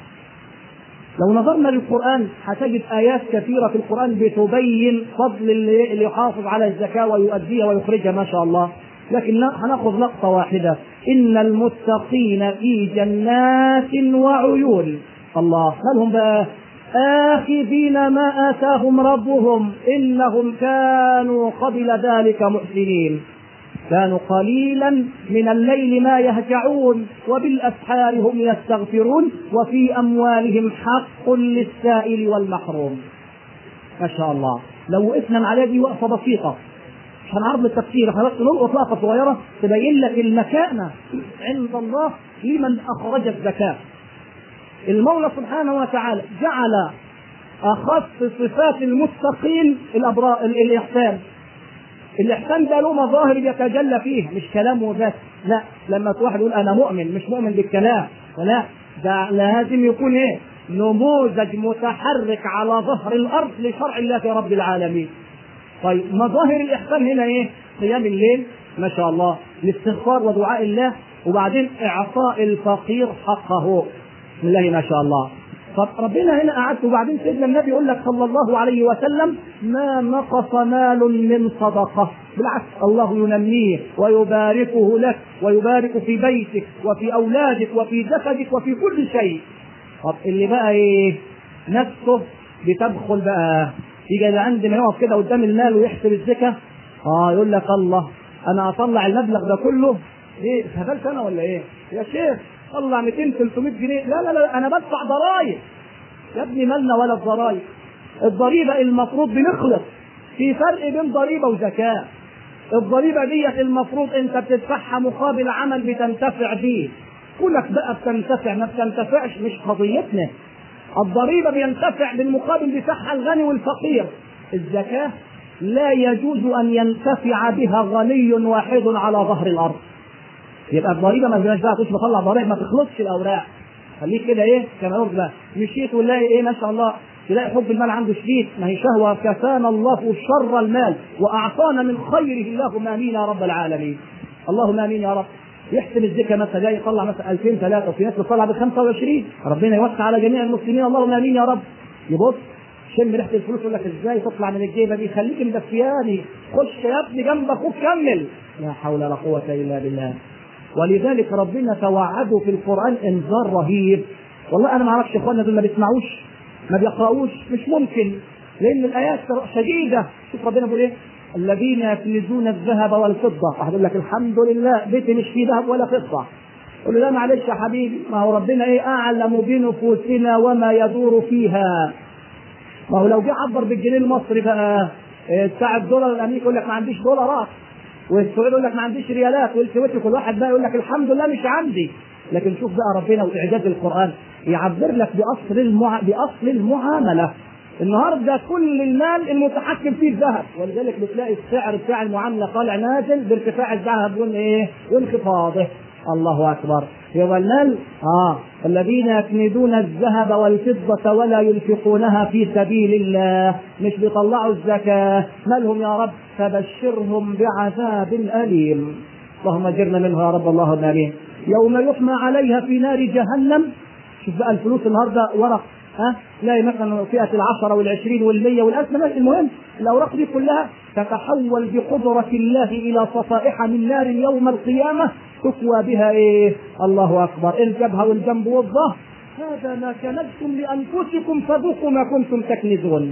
لو نظرنا للقرآن هتجد آيات كثيرة في القرآن بتبين فضل اللي يحافظ على الزكاة ويؤديها ويخرجها ما شاء الله، لكن هناخذ لقطة واحدة. إن المتقين في جنات وعيون. الله، مالهم بقى؟ آخذين ما آتاهم ربهم إنهم كانوا قبل ذلك محسنين، كانوا قليلا من الليل ما يهجعون وبالأسحار هم يستغفرون وفي أموالهم حق للسائل والمحروم. ما شاء الله. لو وقفنا على دي وقفة بسيطة مش هنعرض التفسير، احنا بس نلقط لقطة صغيرة تبين لك المكانة عند الله لمن أخرج الزكاة. المولى سبحانه وتعالى جعل أخص صفات المتقين الأبرار الإحسان. الإحسان ده له مظاهر يتجلى فيه، مش كلامه بس، لا. لما واحد يقول أنا مؤمن، مش مؤمن بالكلام، لا، ده لازم يكون إيه؟ نموذج متحرك على ظهر الأرض لشرع الله رب العالمين. طيب مظاهر الإحسان هنا إيه؟ قيام الليل ما شاء الله، الاستغفار ودعاء الله، وبعدين إعطاء الفقير حقه. بسم الله ما شاء الله. طب ربنا هنا قعدت، وبعدين سيدنا النبي يقول لك صلى الله عليه وسلم ما نقص مال من صدقة، بالعكس الله ينميه ويباركه لك ويبارك في بيتك وفي أولادك وفي جسدك وفي كل شيء. طب اللي بقى إيه؟ نفسه بتدخل بقى، يجي عندنا يقف كده قدام المال ويحسب الزكاة، اه يقول لك الله انا اطلع المبلغ ده كله ليه؟ هبلت انا ولا ايه؟ يا شيخ طلع مئتين ثلاثمائة جنيه، لا لا لا انا بدفع ضرائب. يا ابني مالنا ولا الضرائب؟ الضريبه المفروض بنخلص في فرق بين ضريبه وزكاه. الضريبه ديت المفروض انت بتدفعها مقابل عمل بتنتفع بيه، كلك بقى بتنتفع ما بتنتفعش مش قضيتنا. الضريبه بينتفع بالمقابل بتاعها الغني والفقير. الزكاه لا يجوز ان ينتفع بها غني واحد على ظهر الارض. يبقى الضريبه ما فيهاش بقى تخش بطلع ضرائب ما تخلصش الاوراق، خليك كده ايه كما يقول بقى مشيت ولاقي ايه ما شاء الله تلاقي حب المال عنده شديد، ما هي شهوه كفانا الله شر المال واعطانا من خيره اللهم امين يا رب العالمين. اللهم امين يا رب. يحسب الزكاه مثلا جاي يطلع مثلا ألفين ثلاثة وفي ناس بتطلع ب خمسة وعشرين، ربنا يوسع على جميع المسلمين اللهم امين يا رب. يبص شم ريحه الفلوس يقول لك ازاي تطلع من الجيبه دي، خليك مدفياني، خش يا ابني جنب اخوك كمل. لا حول ولا قوه الا بالله. ولذلك ربنا توعده في القرآن انذار رهيب. والله انا ما اعرفش اخواننا دول ما بيسمعوش ما بيقرأوش، مش ممكن، لان الايات شديده. شوف ربنا بيقول ايه؟ الذين يكنزون الذهب والفضه. واحد يقول لك الحمد لله بيتي مش فيه ذهب ولا فضه، قول له لا معلش يا حبيبي، ما هو ربنا ايه اعلم بنفوسنا وما يدور فيها. ما هو لو جه عبر بالجنيه المصري بقى بتاع الدولار الامريكي يقول لك ما عنديش دولارات، والسعودي يقول لك ما عنديش ريالات، والكويتي كل واحد بقى يقول لك الحمد لله مش عندي. لكن شوف بقى ربنا واعجاز القران يعبر لك باصل المع... باصل المعامله. النهارده كل المال المتحكم فيه الذهب، ولذلك بتلاقي السعر بتاع المعامله طالع نازل بارتفاع الذهب وايه وانخفاضه. الله اكبر. يبقى المال اه الذين يكنزون الذهب والفضه ولا ينفقونها في سبيل الله، مش بيطلعوا الزكاه، مالهم يا رب؟ فبشرهم بعذاب اليم. اللهم اجرنا منها يا رب اللهم امين. يوم يحمى عليها في نار جهنم. شوف بقى الفلوس النهارده ورق، ها تلاقي مثلا فئه العشره والعشرين والمية والالف، المهم الاوراق دي كلها تتحول بقدره الله الى صفائح من نار يوم القيامه تكوى بها ايه؟ الله اكبر. الجبهه والجنب والظهر. هذا ما كنزتم لانفسكم فذوقوا ما كنتم تكنزون.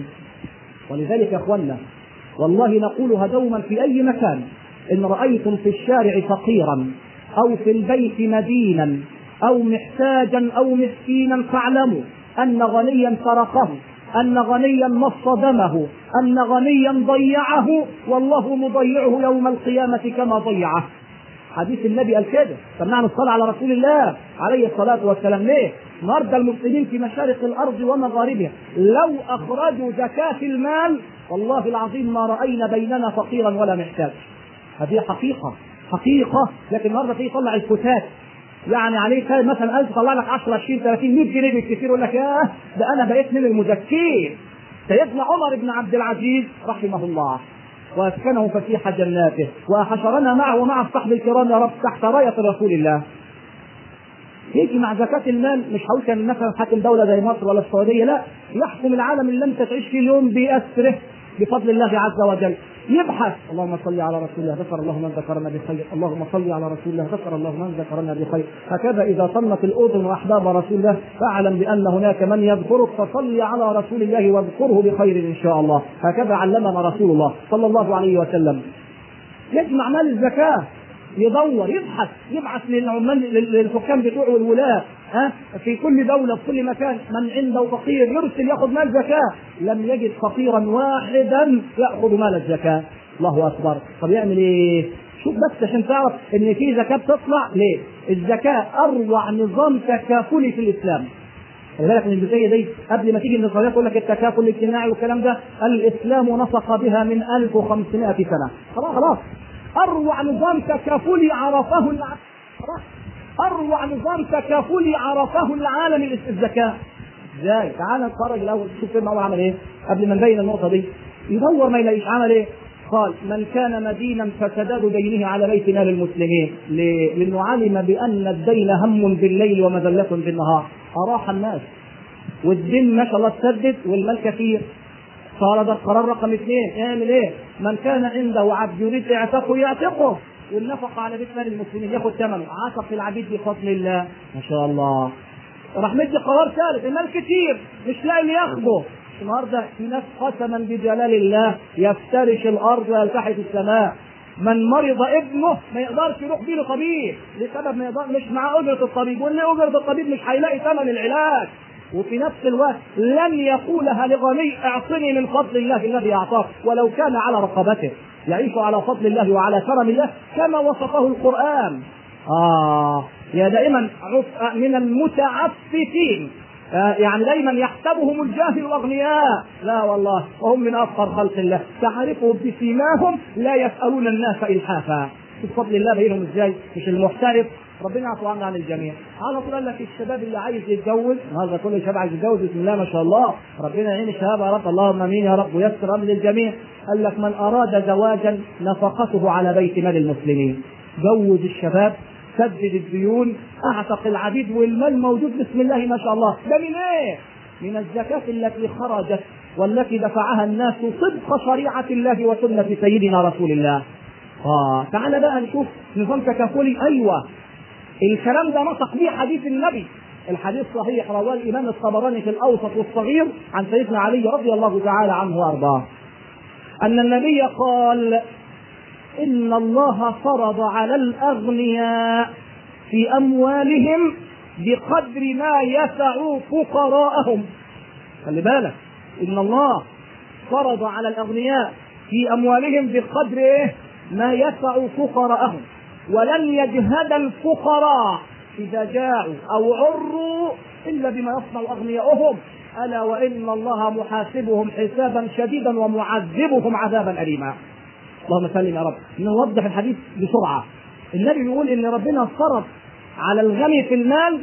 ولذلك يا اخوانا والله نقولها دوما في اي مكان، ان رايتم في الشارع فقيرا او في البيت مدينا او محتاجا او مسكينا فاعلموا ان غنيا سرقه، ان غنيا مص دمه، ان غنيا ضيعه، والله مضيعه يوم القيامه كما ضيعه. حديث النبي قال كده. سمعنا الصلاه على رسول الله عليه الصلاه والسلام. ليه؟ النهارده المسلمين في مشارق الارض ومغاربها لو اخرجوا زكاه المال والله العظيم ما راينا بيننا فقيرا ولا محتاج. هذه حقيقه حقيقه. لكن النهارده تيجي يطلع الفتات يعني عليه مثلا ألف طلع لك عشرة عشرين ثلاثين مية جنيه بالكثير، يقول لك ياه ده انا بقيت من المزكين. سيدنا عمر بن عبد العزيز رحمه الله واسكنه فسيح جناته وحشرنا معه ومع الصحب الكرام يا رب تحت راية رسول الله. يجي مع زكاة المال، مش هقول كان مثلا حاكم دولة زي مصر ولا السعودية، لا، يحكم العالم اللي انت تعيش فيه اليوم بأسره بفضل الله عز وجل. يبحث اللهم صل على رسول الله ذكر الله من ذكرنا بخير، اللهم صل على رسول الله ذكر الله من ذكرنا بخير. هكذا إذا صنت الأذن وأحباب رسول الله فاعلم بأن هناك من يذكرك فصل على رسول الله واذكره بخير إن شاء الله. هكذا علمنا رسول الله صلى الله عليه وسلم. يجمع مال الزكاة، يدور يبحث يبعث للعمال للحكام بتوعه والولاة ها في كل دولة في كل مكان من عنده فقير يرسل ياخذ مال زكاة. لم يجد فقيرا واحدا ياخذ مال الزكاة. الله اكبر. طب يعمل ايه؟ شوف بس عشان تعرف ان في زكاة بتطلع ليه. الزكاة اروع نظام تكافلي في الاسلام. خلي بالك من الجزئيه دي قبل ما تيجي النظريات تقول لك التكافل الاجتماعي والكلام ده. الاسلام نطق بها من ألف وخمسمائة سنة. خلاص خلاص أروع نظام تكافلي عرفه العالم. أروع نظام تكافلي عرفه العالم الزكاة. ازاي؟ تعال نتفرج الأول شوف فين هو عمل إيه قبل ما نبين النقطة دي. يدور ما يلاقيش عمل إيه؟ قال من كان مدينا فسداد دينه على بيت مال المسلمين. لأنه علم بأن الدين هم بالليل ومذلة بالنهار. أراح الناس والدين ما شاء الله تسدد والمال كثير. صار ده القرار رقم اثنين. يعمل ايه؟ من كان عنده عبد يريد اعتقه يعتقه والنفقه على بيت مال المسلمين ياخذ ثمنه. عتق العبيد بفضل الله ما شاء الله. راح مدي قرار ثالث. المال كتير مش لاقي اللي ياخده. النهارده في ناس قسما بجلال الله يفترش الارض ويلتحف السماء. من مرض ابنه ما يقدرش يروح بيه لطبيب لسبب ما يقدر مش مع اجره الطبيب، واللي اجره الطبيب مش هيلاقي ثمن العلاج. وفي نفس الوقت لن يقولها لغني اعطني من فضل الله الذي اعطاك ولو كان على رقبته. يعيش على فضل الله وعلى كرم الله كما وصفه القرآن. آه يا دائما من المتعففين. آه يعني دائما يحسبهم الجاهل الاغنياء. لا والله وهم من افقر خلق الله. تعرفهم بسيماهم لا يسألون الناس الحافا. بفضل الله بينهم ازاي؟ مش المحترف. ربنا يعفو عنا عن الجميع. على طول قال لك الشباب اللي عايز يتجوز، هذا كل شباب عايز يتجوز بسم الله ما شاء الله، ربنا يعين الشباب يا رب، اللهم امين يا رب ويسر امر للجميع. قال لك من اراد زواجا نفقته على بيت مال المسلمين. جوز الشباب، سدد الديون، اعتق العبيد والمال موجود بسم الله ما شاء الله. ده من ايه؟ من الزكاة التي خرجت والتي دفعها الناس طبق شريعة الله وسنة سيدنا رسول الله. اه تعال بقى نشوف نظام تكافلي. ايوه الكلام ده نطق به حديث النبي. الحديث صحيح رواه الامام الطبراني في الاوسط والصغير عن سيدنا علي رضي الله تعالى عنه وارضاه ان النبي قال ان الله فرض على الاغنياء في اموالهم بقدر ما يسع فقراءهم. خلي بالك ان الله فرض على الاغنياء في اموالهم بقدر ايه ما يسع فقراءهم، ولن يجهد الفقراء إذا جاءوا أو عروا إلا بما يصنع أغنياؤهم. ألا وإن الله محاسبهم حسابا شديدا ومعذبهم عذابا أليما. اللهم سلم يا رب. نوضح الحديث بسرعة. النبي بيقول إن ربنا فرض على الغني في المال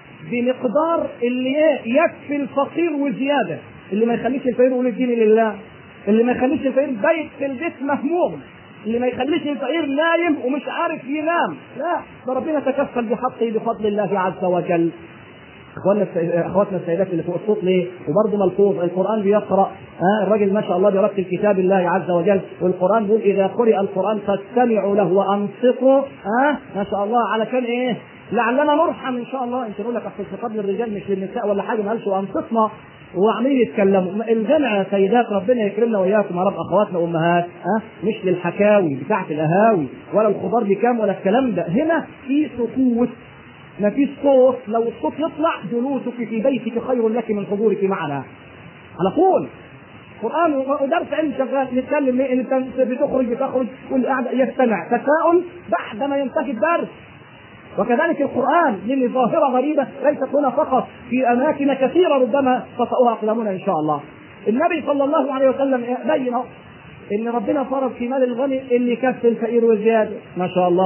بمقدار اللي يكفي الفقير وزيادة، اللي ما يخليش الفقير يقول الدين لله، اللي ما يخليش الفقير بيت في البيت مهموم، اللي ما يخليش الفقير نايم ومش عارف ينام. لا ده ربنا تكفل بحقه بفضل الله عز وجل. اخواننا اخواتنا السيدات اللي فوق الصوت ليه وبرضه ملحوظ القران بيقرا ها الراجل ما شاء الله بيرتل كتاب الله عز وجل، والقران بيقول اذا قرئ القران فاستمعوا له وانصتوا ها ما شاء الله علشان ايه؟ لعلنا نرحم ان شاء الله. انت تقول لك اصل الخطاب للرجال مش للنساء ولا حاجه، ما قالش وانصتنا وعمالين يتكلموا. الجمع يا سيدات ربنا يكرمنا واياكم يا رب، اخواتنا وامهات ها مش للحكاوي بتاعت القهاوي ولا الخضار بكام ولا الكلام ده. هنا في سكوت ما فيش صوت. لو الصوت يطلع جلوسك في بيتك خير لك من حضورك معنا على طول. قرآن ودرس علم شغال نتكلم ليه؟ انت بتخرج بتخرج والقاعد يستمع تساؤل بعد ما ينتهي الدرس. وكذلك القرآن من ظاهرة غريبة ليست هنا فقط، في أماكن كثيرة ربما تطأها أقلامنا إن شاء الله. النبي صلى الله عليه وسلم بين إن ربنا فرض في مال الغني اللي يكفي الفقير والزيادة ما شاء الله.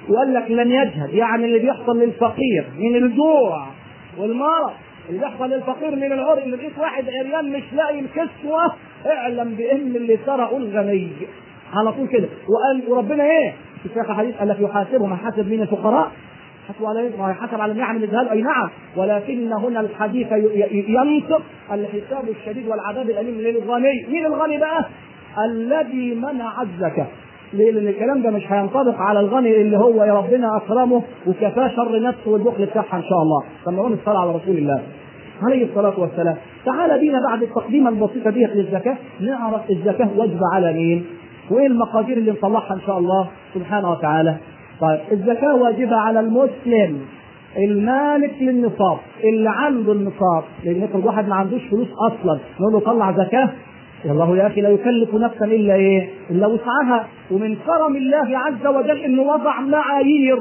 وقال لك لن يجهد، يعني اللي بيحصل للفقير من الجوع والمرض، اللي بيحصل للفقير من العري، اللي لقيت واحد عريان مش لاقي الكسوه، اعلم بان اللي سرقوا الغني على طول كده. وقال وربنا ايه في سياق الحديث؟ قال لك يحاسبهم حسب من الفقراء، حسب على ما يحاسب على النعم الذهاب، اي نعم، ولكن هنا الحديث ينطق الحساب الشديد والعذاب الاليم للغني. مين الغني بقى؟ الذي منع الزكاه. ليه؟ لان الكلام ده مش هينطبق على الغني اللي هو يا ربنا اكرمه وكفاه شر نفسه والبخل بتاعها ان شاء الله. سمعون الصلاه على رسول الله عليه الصلاه والسلام. تعالى بينا بعد التقديمه البسيطه دي للزكاه نعرف الزكاه واجبه على مين وايه المقادير اللي نطلعها ان شاء الله سبحانه وتعالى. طيب الزكاه واجبه على المسلم المالك للنصاب، اللي عنده النصاب. لان يفرض واحد ما عندوش فلوس اصلا نقول له طلع زكاه، والله يا اخي لا يكلف نفسا الا ايه؟ الا وسعها. ومن كرم الله عز وجل انه وضع معايير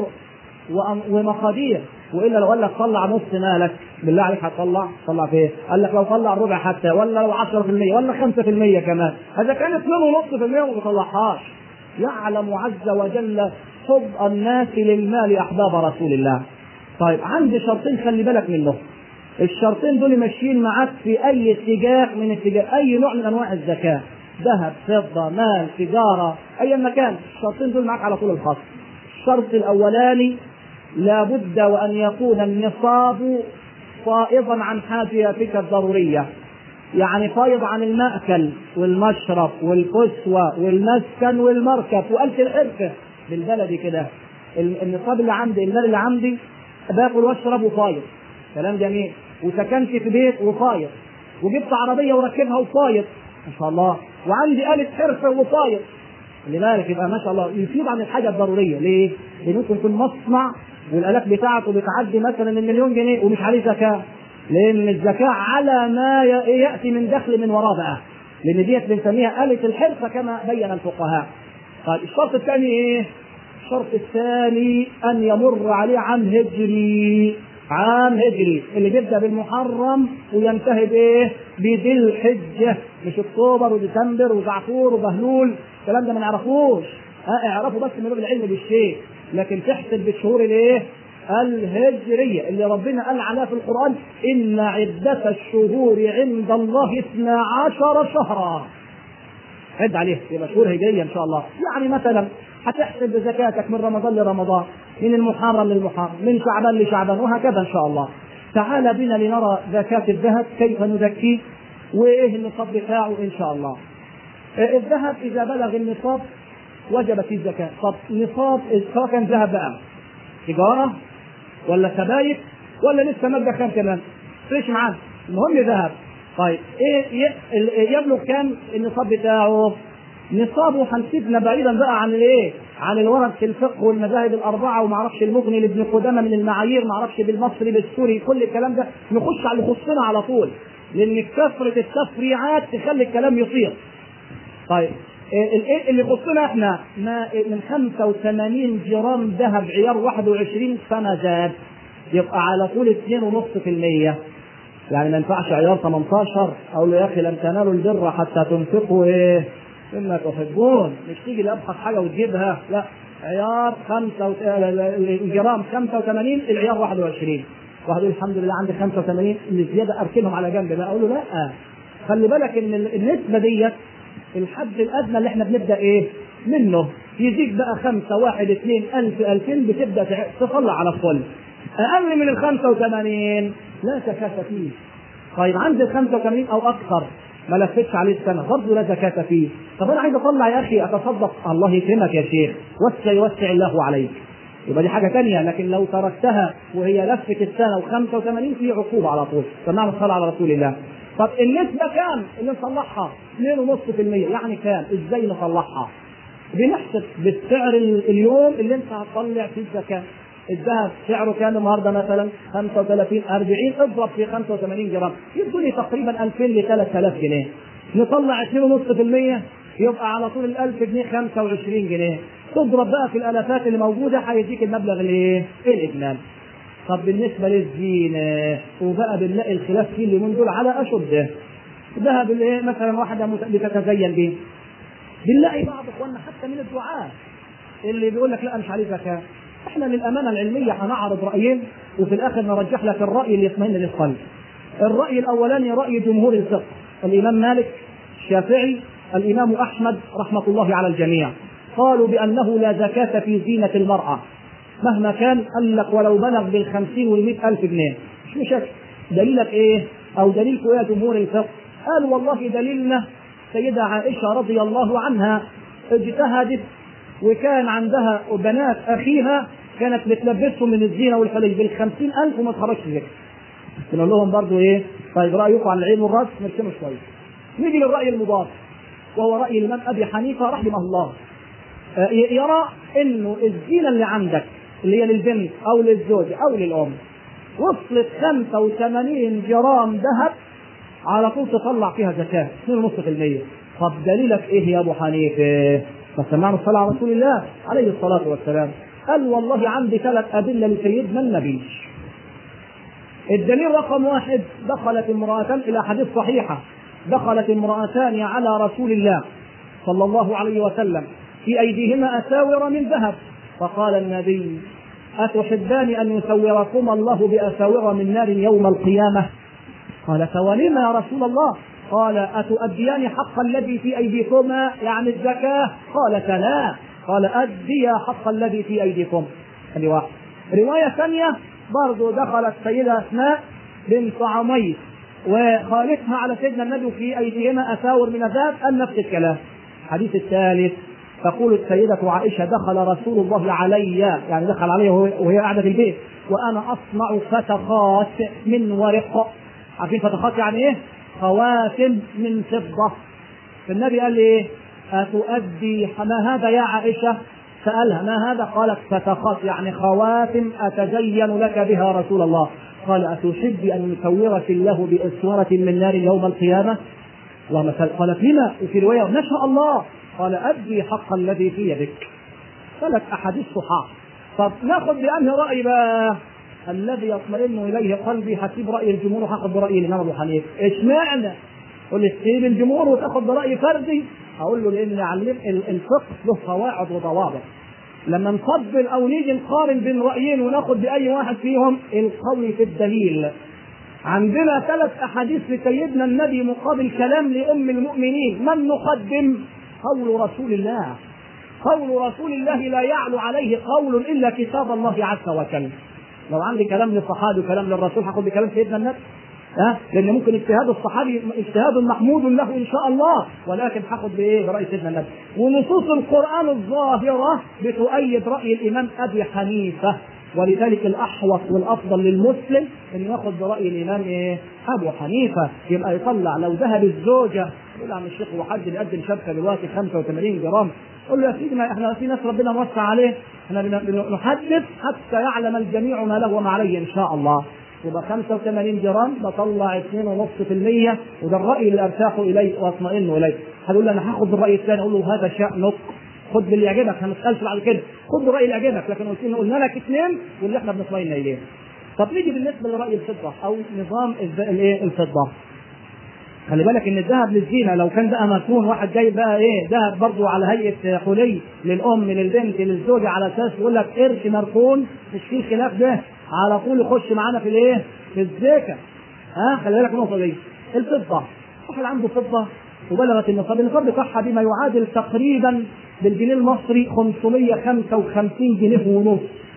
ومقادير، والا لو قال لك طلع نص مالك بالله عليك هتطلع طلع في ايه؟ قال لك لو طلع ربع حتى، ولا لو عشرة في المية ولا خمسة في المية كمان، هذا كان اثنين ونص في المية وما بيطلعهاش. يعلم عز وجل حب الناس للمال احباب رسول الله. طيب عندي شرطين خلي بالك منهم، الشرطين دول ماشيين معاك في اي اتجاه من اتجاه اي نوع من انواع الزكاه، ذهب فضه مال تجاره اي مكان، الشرطين دول معاك على طول الخط. الشرط الاولاني لابد وان يكون النصاب فائضا عن حاجياتك الضروريه، يعني فائض عن المأكل والمشرب والكسوة والمسكن والمركب وآلة الحرفة بالبلدي كده. النصاب اللي عندي المال اللي عندي باكل واشرب وفايض، كلام جميل، وسكنت في بيت وفايض، وجبت عربية وركبها وفايض ما شاء الله، وعندي آلة حرفة وفايض، اللي بالك يبقى ما شاء الله يفيض عن الحاجة الضرورية. ليه؟ لأن ممكن يكون مصنع والآلات بتاعته بتعدي مثلا المليون جنيه ومش عليه زكاة، لأن الزكاة على ما يأتي من دخل من وراء بقى، لأن ديت بنسميها آلة الحرفة كما بين الفقهاء. طيب الشرط الثاني إيه؟ الشرط الثاني أن يمر عليه عام هجري، عام هجري اللي بيبدأ بالمحرم وينتهي بإيه؟ بذي الحجة، مش أكتوبر وديسمبر وزعفور وبهلول، الكلام ده ما نعرفوش، ها اعرفوا بس من باب العلم بالشيء، لكن تحسب بالشهور الإيه؟ الهجرية اللي ربنا قال عليها في القرآن إن عدة الشهور عند الله اثنا عشر شهرا، عد عليه يبقى شهور هجرية إن شاء الله. يعني مثلا هتحسب زكاتك من رمضان لرمضان، من المحرم للمحرم، من شعبان لشعبان، وهكذا إن شاء الله. تعال بنا لنرى زكاة الذهب كيف نزكيه وإيه النصاب بتاعه إن شاء الله. الذهب إذا بلغ النصاب وجب فيه الزكاة. طب نصاب سواء كان ذهب بقى تجارة ولا سبائك ولا لسه مادة خام كمان فريش معاه، المهم ذهب. طيب ايه يبلغ كام النصاب بتاعه؟ نصابه هنسيبنا بعيدا بقى عن الايه؟ عن الورق في الفقه والمذاهب الاربعه وما اعرفش المغني لابن قدامه من المعايير، ما اعرفش بالمصري بالسوري كل الكلام ده، نخش على اللي يخصنا على طول، لان كثره التفريعات تخلي الكلام يصير. طيب الايه اللي يخصنا احنا ما من خمسة وثمانين جرام ذهب عيار واحد وعشرين فما زاد يبقى على طول اثنين ونص في المية. يعني ما ينفعش عيار ثمانية عشر اقول له يا اخي لن تنالوا البر حتى تنفقوا ايه مما تحبون، مش تيجي لابخص حاجه وتجيبها، لا عيار خمسة وت... الجرام خمسة وثمانين العيار واحد وعشرين، واحد يقول الحمد لله عندي خمسة وثمانين اللي زياده اركنهم على جنب بقى، اقول له لا خلي بالك ان النسبه ديت الحد الادنى اللي احنا بنبدا ايه منه، يزيد بقى خمسة واحد اثنين الف الفين بتبدا تطلع على الكل، اقل من ال خمسة وثمانين لا زكاة فيه. طيب عند ال خمسة وثمانين او اكثر ما لفتش عليه السنه برضه لا زكاة فيه. طب انا عايز اطلع يا اخي اتصدق، الله يكرمك يا شيخ وسع يوسع الله عليك، يبقى دي حاجه ثانيه، لكن لو تركتها وهي لفت السنه وخمسة وثمانين في عقوبه على طول. سمعنا الصلاه على رسول الله. طب النسبه كام اللي نصلحها؟ اثنين ونص في المية، يعني كام؟ ازاي نصلحها؟ بنحسب بالسعر اليوم اللي انت هتطلع فيه الزكاه. الذهب سعره كان النهارده مثلا خمسة وثلاثين أربعين، اضرب في خمسة وثمانين جرام يدوني تقريبا ألفين ل ثلاثة آلاف جنيه، نطلع اثنين ونص في المية يبقى على طول الألف جنيه خمسة وعشرين جنيه، تضرب بقى في الالافات اللي موجوده هيديك المبلغ الايه؟ الاجمالي. طب بالنسبه للزينه وبقى بنلاقي الخلاف فيه اللي من دول على اشده، ذهب الايه مثلا واحده بتتزين به، بنلاقي بعض اخواننا حتى من الدعاة اللي بيقول لك لا مش عليه زكاه، احنا للامانه العلميه هنعرض رايين وفي الاخر نرجح لك الراي اللي يطمئن للقلب. الراي الاولاني راي جمهور الفقه، الامام مالك، الشافعي، الامام احمد رحمه الله على الجميع، قالوا بانه لا زكاه في زينه المراه مهما كان، قال لك ولو بلغ بالخمسين والمئة الف جنيه مش مشاكل. دليلك ايه او دليلكم ايه يا جمهور الفقه؟ قالوا والله دليلنا سيدة عائشة رضي الله عنها اجتهدت وكان عندها بنات اخيها كانت بتلبسهم من الزينة والحلي بالخمسين الف وما تخرجش ذكر. نقول لهم برضو ايه؟ طيب رأيكم على العين والرأس نركنه شوية. نيجي للرأي المضاد وهو رأي الإمام أبي حنيفة رحمه الله، يرى انه الزينة اللي عندك اللي هي للبنت او للزوج او للأم وصلت خمسة وثمانين جرام ذهب على طول تطلع فيها زكاة اثنين فاصلة خمسة بالمئة. طب دليلك ايه يا ابو حنيفه؟ فسمعنا الصلاة على رسول الله عليه الصلاة والسلام، قال والله عندي ثلاث أدلة لسيدنا النبي. الدليل رقم واحد، دخلت امرأتان إلى حديث صحيحة، دخلت امرأتان على رسول الله صلى الله عليه وسلم في أيديهما أساور من ذهب، فقال النبي أتحبان أن يسوركما الله بأساور من نار يوم القيامة؟ قالت ولما يا رسول الله؟ قال أتؤديان حق الذي في أيديكما يعني الزكاة؟ قالت لا. قال أدي حق الذي في أيديكم. هذه واحد. رواية ثانية برضو دخلت سيدة أسماء بنت عميس وخالتها على سيدنا النبي في أيديهما أساور من الذهب، أن نفس الكلام. الحديث الثالث تقول السيدة عائشة دخل رسول الله علي، يعني دخل علي وهي قاعدة في البيت وأنا أصنع فتخات من ورق. عارفين فتخات يعني إيه؟ خواتم من فضة. فالنبي قال لي إيه؟ أتؤدي ما هذا يا عائشة؟ سألها ما هذا؟ قالت فتخات يعني خواتم أتزين لك بها رسول الله. قال أتحب أن يسورك الله بأسورة من نار يوم القيامة؟ اللهم صل. قالت لما؟ وفي رواية ما شاء الله. قال أدي حق الذي في يدك. ثلاث أحاديث صحاح. طب ناخذ بأنه رأي بقى الذي يطمئن إليه قلبي، هسيب رأي الجمهور وهاخذ برأي الإمام أبو حنيفة. إيش معنى؟ قل لي تسيب الجمهور وتاخذ برأي فردي؟ أقول له لأن علم الفقه له قواعد وضوابط. لما نفضل أو نيجي نقارن بين رأيين وناخذ بأي واحد فيهم القوي في الدليل. عندنا ثلاث أحاديث لسيدنا النبي مقابل كلام لأم المؤمنين، من نقدم؟ قول رسول الله. قول رسول الله لا يعلو عليه قول إلا كتاب الله عز وجل. لو عندي كلام للصحابي وكلام للرسول هاخد بكلام سيدنا النبي، ها؟ لأن ممكن اجتهاد الصحابي اجتهاد محمود له إن شاء الله، ولكن هاخد بإيه؟ برأي سيدنا النبي. ونصوص القرآن الظاهرة بتؤيد رأي الإمام أبي حنيفة، ولذلك الأحوط والأفضل للمسلم أن يأخذ برأي الإمام إيه؟ أبو حنيفة. يبقى يطلع لو ذهب الزوجة يقول عم الشيخ وحد يقدم شبكة دلوقتي خمسة وثمانين جرام، قل له يا سيدي ما احنا في ناس ربنا موسع عليه، احنا بنحدث حتى يعلم الجميع ما له وما عليه ان شاء الله. يبقى خمسة وثمانين جرام بطلع اثنين فاصلة خمسة بالمئة، وده الرأي اللي ارتاح اليه واطمئن اليه. هتقول له انا هاخد بالرأي الثاني، اقول له هذا شأنك، خد باللي يعجبك، ما نسالش بعد كده، خد بالرأي اللي يعجبك، لكن قلت لنا قلنا لك اثنين واللي احنا بنطمئن اليه. طب نيجي بالنسبه لرأي الفضة او نظام الايه الفضة. خلي بالك ان الذهب للزينه لو كان بقى مركون واحد جايب بقى ايه ذهب برضه على هيئه حلي للام للبنت للزوجه على اساس يقول لك قرش مركون مش فيه خلاف، ده على طول يخش معانا في الايه في الزكاه. ها خلي بالك النقطه دي. الفضه واحد عنده فضه وبلغت النصاب، النصاب بتاعها بما يعادل تقريبا بالجنيه المصري خمسمئة وخمسة وخمسين جنيه ونص.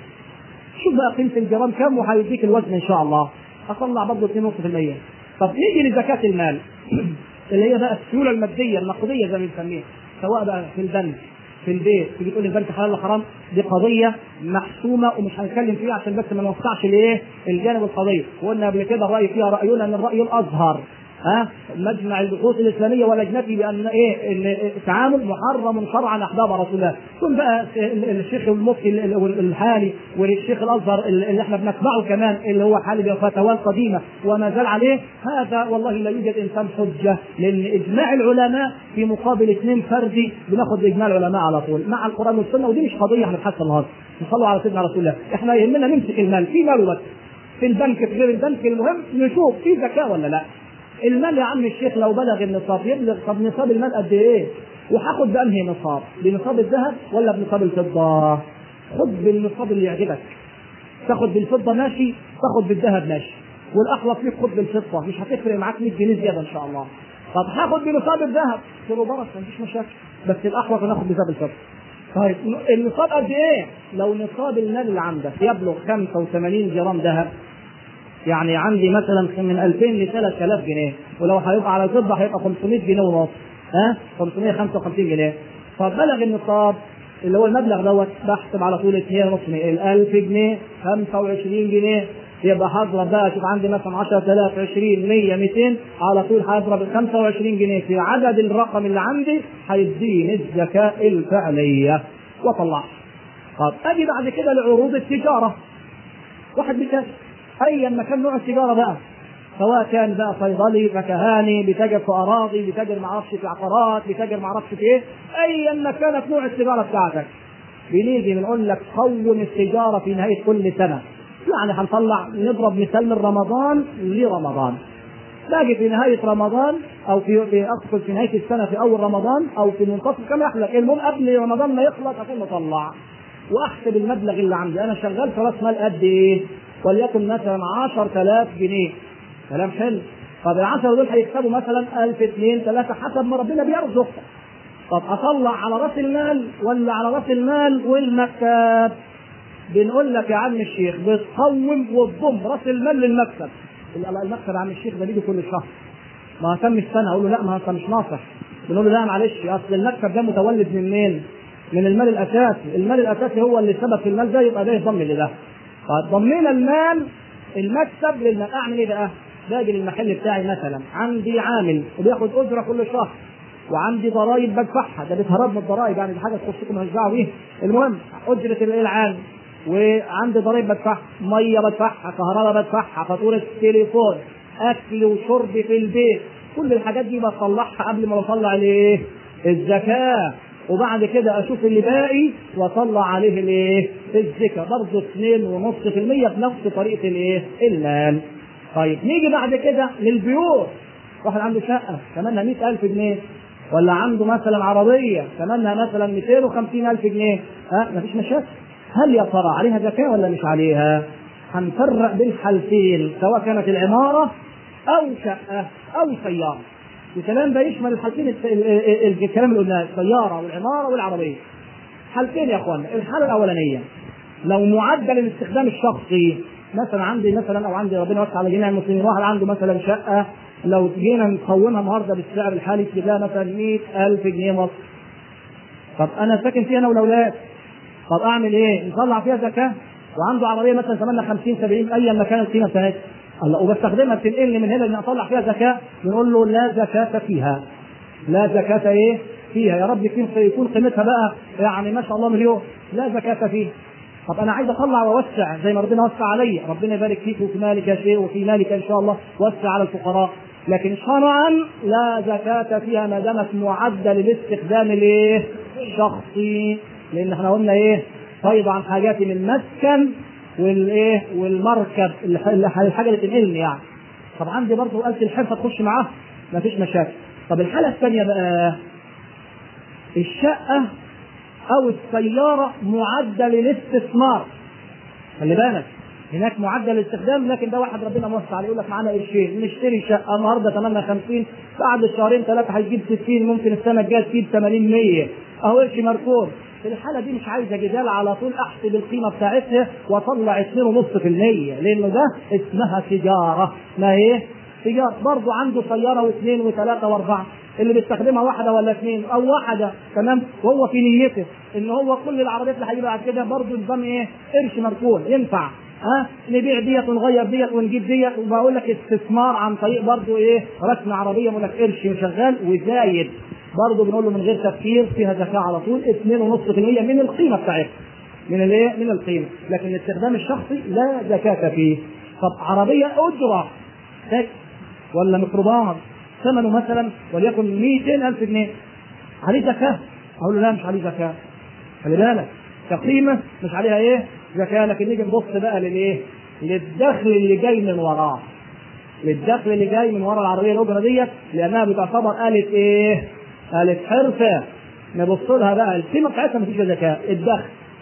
شوف بقى قيمه الجرام كم وهيديك الوزن ان شاء الله. اطلع برضه اثنين فاصلة خمسة بالمئة. طب نيجي لزكاة المال اللي هي بقى السيولة المادية النقدية زي ما بنسميها، سواء بقى في البنك في البيت، تيجي تقول البنك حلال ولا حرام، دي قضية محسومة ومش هنتكلم فيها عشان بس ما نوسعش الايه الجانب القضية. وقلنا قبل كده الرأي فيها رأينا ان الرأي الأظهر ها مجمع البحوث الإسلامية ولجنته بأن إيه التعامل محرم شرعا أحباب رسول الله. ثم بقى الشيخ المفتي الحالي والشيخ الأزهر اللي احنا بنتبعه كمان اللي هو حالي بفتاوى قديمة وما زال عليه، هذا والله لا يوجد إنسان حجة، لأن إجماع العلماء في مقابل اثنين فردي بناخذ إجماع العلماء على طول مع القرآن والسنة، ودي مش قضية احنا بنحصل النهارده. نصلوا على سيدنا رسول الله. احنا يهمنا نمسك المال في ماله بس، في البنك في غير البنك، المهم نشوف في زكاة ولا لا. المال يا عم الشيخ لو بلغ النصاب يبلغ، طب نصاب المال قد ايه؟ وهاخد بانهي نصاب؟ بنصاب الذهب ولا بنصاب الفضه؟ خد بالنصاب اللي يعجبك، تاخد بالفضه ماشي، تاخد بالذهب ماشي، والاحوط ليك خد بالفضه، مش هتفرق معاك مية جنيه زياده ان شاء الله. طب هاخد بنصاب الذهب، قلت له بركه مفيش مشاكل، بس الاحوط ناخد بنصاب الفضه. طيب النصاب قد ايه؟ لو نصاب المال اللي عندك يبلغ خمسة وثمانين جرام ذهب، يعني عندي مثلا من ألفين ل ثلاثة آلاف جنيه، ولو هيبقى على الفضه هيبقى خمسمية جنيه ونص، ها خمسمية وخمسة وخمسين جنيه. فبلغ النصاب اللي هو المبلغ دوت، بحسب على طول اثنين ونص ال ألف جنيه خمسة وعشرين جنيه، يبقى هضرب بقى، شوف عندي مثلا عشرة آلاف عشرين مية ميتين، على طول هضرب ال خمسة وعشرين جنيه في عدد الرقم اللي عندي، هيديني الزكاة الفعلية وطلعها. طب اجي بعد كده لعروض التجارة، واحد بيتاجر ايا ما كان نوع التجارة بقى، سواء كان بقى صيدلي، فكهاني، بيتاجر في اراضي، بيتاجر معرفش في عقارات، بيتاجر معرفش في ايه، ايا ما كانت نوع التجارة بتاعتك، بنيجي بنقول لك قوم التجارة في نهاية كل سنة. يعني هنطلع نضرب مثال من رمضان لرمضان، باجي في نهاية رمضان او في في اقصد في نهاية السنة في اول رمضان او في منتصف كما يحلك، المهم قبل رمضان ما يخلص اكون مطلع واحسب المبلغ اللي عندي. انا شغال في راس مال قد ايه؟ وليكن مثلا عشرة آلاف جنيه، كلام حلو. طب العشرة دول هيكسبوا مثلا ألف اثنين ثلاثة حسب ما ربنا بيرزق. طب اطلع على راس المال ولا على راس المال والمكسب؟ بنقول لك يا عم الشيخ بتقوم وتضم راس المال للمكسب. المكسب يا عم الشيخ ده بيجي كل شهر، ما تم السنه. اقول له لا، ما انت مش ناصح. بنقول له لا معلش، اصل المكسب ده متولد من مين؟ من المال الاساسي. المال الاساسي هو اللي سبب في المال ده، يبقى ده يضم لده. فضمينا المال المكسب للمال. اعمل ايه بقى؟ باجي للمحل بتاعي مثلا، عندي عامل وبياخد اجره كل شهر، وعندي ضرائب بدفعها، ده بتهرب من الضرائب يعني، دي حاجه تخصكم ماليش دعوه بيها. المهم اجره العامل، وعندي ضرائب بدفعها، ميه بدفعها، كهرباء بدفعها، فاتوره تليفون، اكل وشرب في البيت، كل الحاجات دي بطلعها قبل ما بطلع الايه؟ الزكاه. وبعد كده اشوف اللي باقي واطلع عليه الايه؟ الزكاه، برضه اثنين ونص في المية بنفس طريقه الايه؟ المال. طيب نيجي بعد كده للبيوت. واحد عنده شقه ثمنها مئة ألف جنيه، ولا عنده مثلا عربيه ثمنها مثلا مئتين وخمسين ألف جنيه، ها مفيش مشاكل. هل يا ترى عليها زكاه ولا مش عليها؟ هنفرق بين حالتين، سواء كانت العماره او شقه او سياره. الكلام ده يشمل الحالتين، الكلام اللي قلناه، السياره والعماره والعربيه. حالتين يا اخوانا. الحاله الاولانيه لو معدل الاستخدام الشخصي، مثلا عندي مثلا او عندي ربنا يوسع على جميع المسلمين، واحد عنده مثلا شقه لو جينا نقومها النهارده بالسعر الحالي تجيب لها مثلا مئة ألف جنيه مصري. طب انا ساكن فيها انا والاولاد، طب اعمل ايه؟ نطلع فيها زكاه. وعنده عربيه مثلا ثمنها خمسين سبعين ايا ما كانت القيمه بتاعتها، الله، وبستخدمها بتنقلني من هنا ان اطلع فيها زكاه، بنقول له لا زكاه فيها. لا زكاه ايه؟ فيها. يا رب يكون يكون قيمتها بقى يعني ما شاء الله مليون، لا زكاه فيها. طب انا عايز اطلع واوسع زي ما ربنا وسع علي، ربنا يبارك فيك وفي مالك يا شيء وفي مالك ان شاء الله، وسع على الفقراء، لكن شرعا لا زكاه فيها ما دامت معدل الاستخدام الايه؟ الشخصي. لان احنا قلنا ايه؟ فيض عن حاجاتي من المسكن والايه؟ والمركب، الحاجه اللي تنقلني يعني. طب عندي برضه آلة الحرفه تخش معاه، ما فيش مشاكل. طب الحاله الثانيه بقى، الشقه او السياره معدل الاستثمار. خلي بالك هناك معدل الاستخدام، لكن ده واحد ربنا موسع عليه يقول لك معانا قرشين نشتري شقه النهارده ثمنها خمسين، بعد شهرين ثلاثه هيجيب ستين، ممكن السنه الجايه تجيب ثمانين مية، اهو قرش مركون. في الحاله دي مش عايزه جدال، على طول احسب القيمه بتاعتها واطلع اثنين ونص في المية، لانه ده اسمها تجاره. ما هي تجاره. برضه عنده سياره واثنين وثلاثه واربعه، اللي بيستخدمها واحده ولا اثنين او واحده، تمام، وهو في نيته ان هو كل العربيات اللي هيجيبها بعد كده برضه نظام ايه؟ قرش مركون، ينفع ها نبيع ديت ونغير ديت ونجيب ديت. وبقول لك استثمار عن طريق برضه ايه؟ رسم عربيه، بقول لك قرش شغال وزايد، برضه بنقول له من غير تفكير فيها زكاه على طول اثنين ونص في المية من القيمه بتاعتها، من الايه؟ من القيمه. لكن الاستخدام الشخصي لا زكاه فيه. طب عربيه اجره تاكسي ولا ميكروباص ثمنه مثلا وليكن مئتين ألف جنيه، عليه زكاه؟ اقول له لا مش عليه زكاه. خلي بالك كقيمه مش عليها ايه؟ زكاه. لكن نيجي نبص بقى للايه؟ للدخل اللي جاي من وراه، للدخل اللي جاي من ورا العربيه الاجره ديت، لانها بتعتبر آلة ايه؟ آلة حرفه. نبص لها بقى القيمه بتاعتها مفيش زكاه. الدخل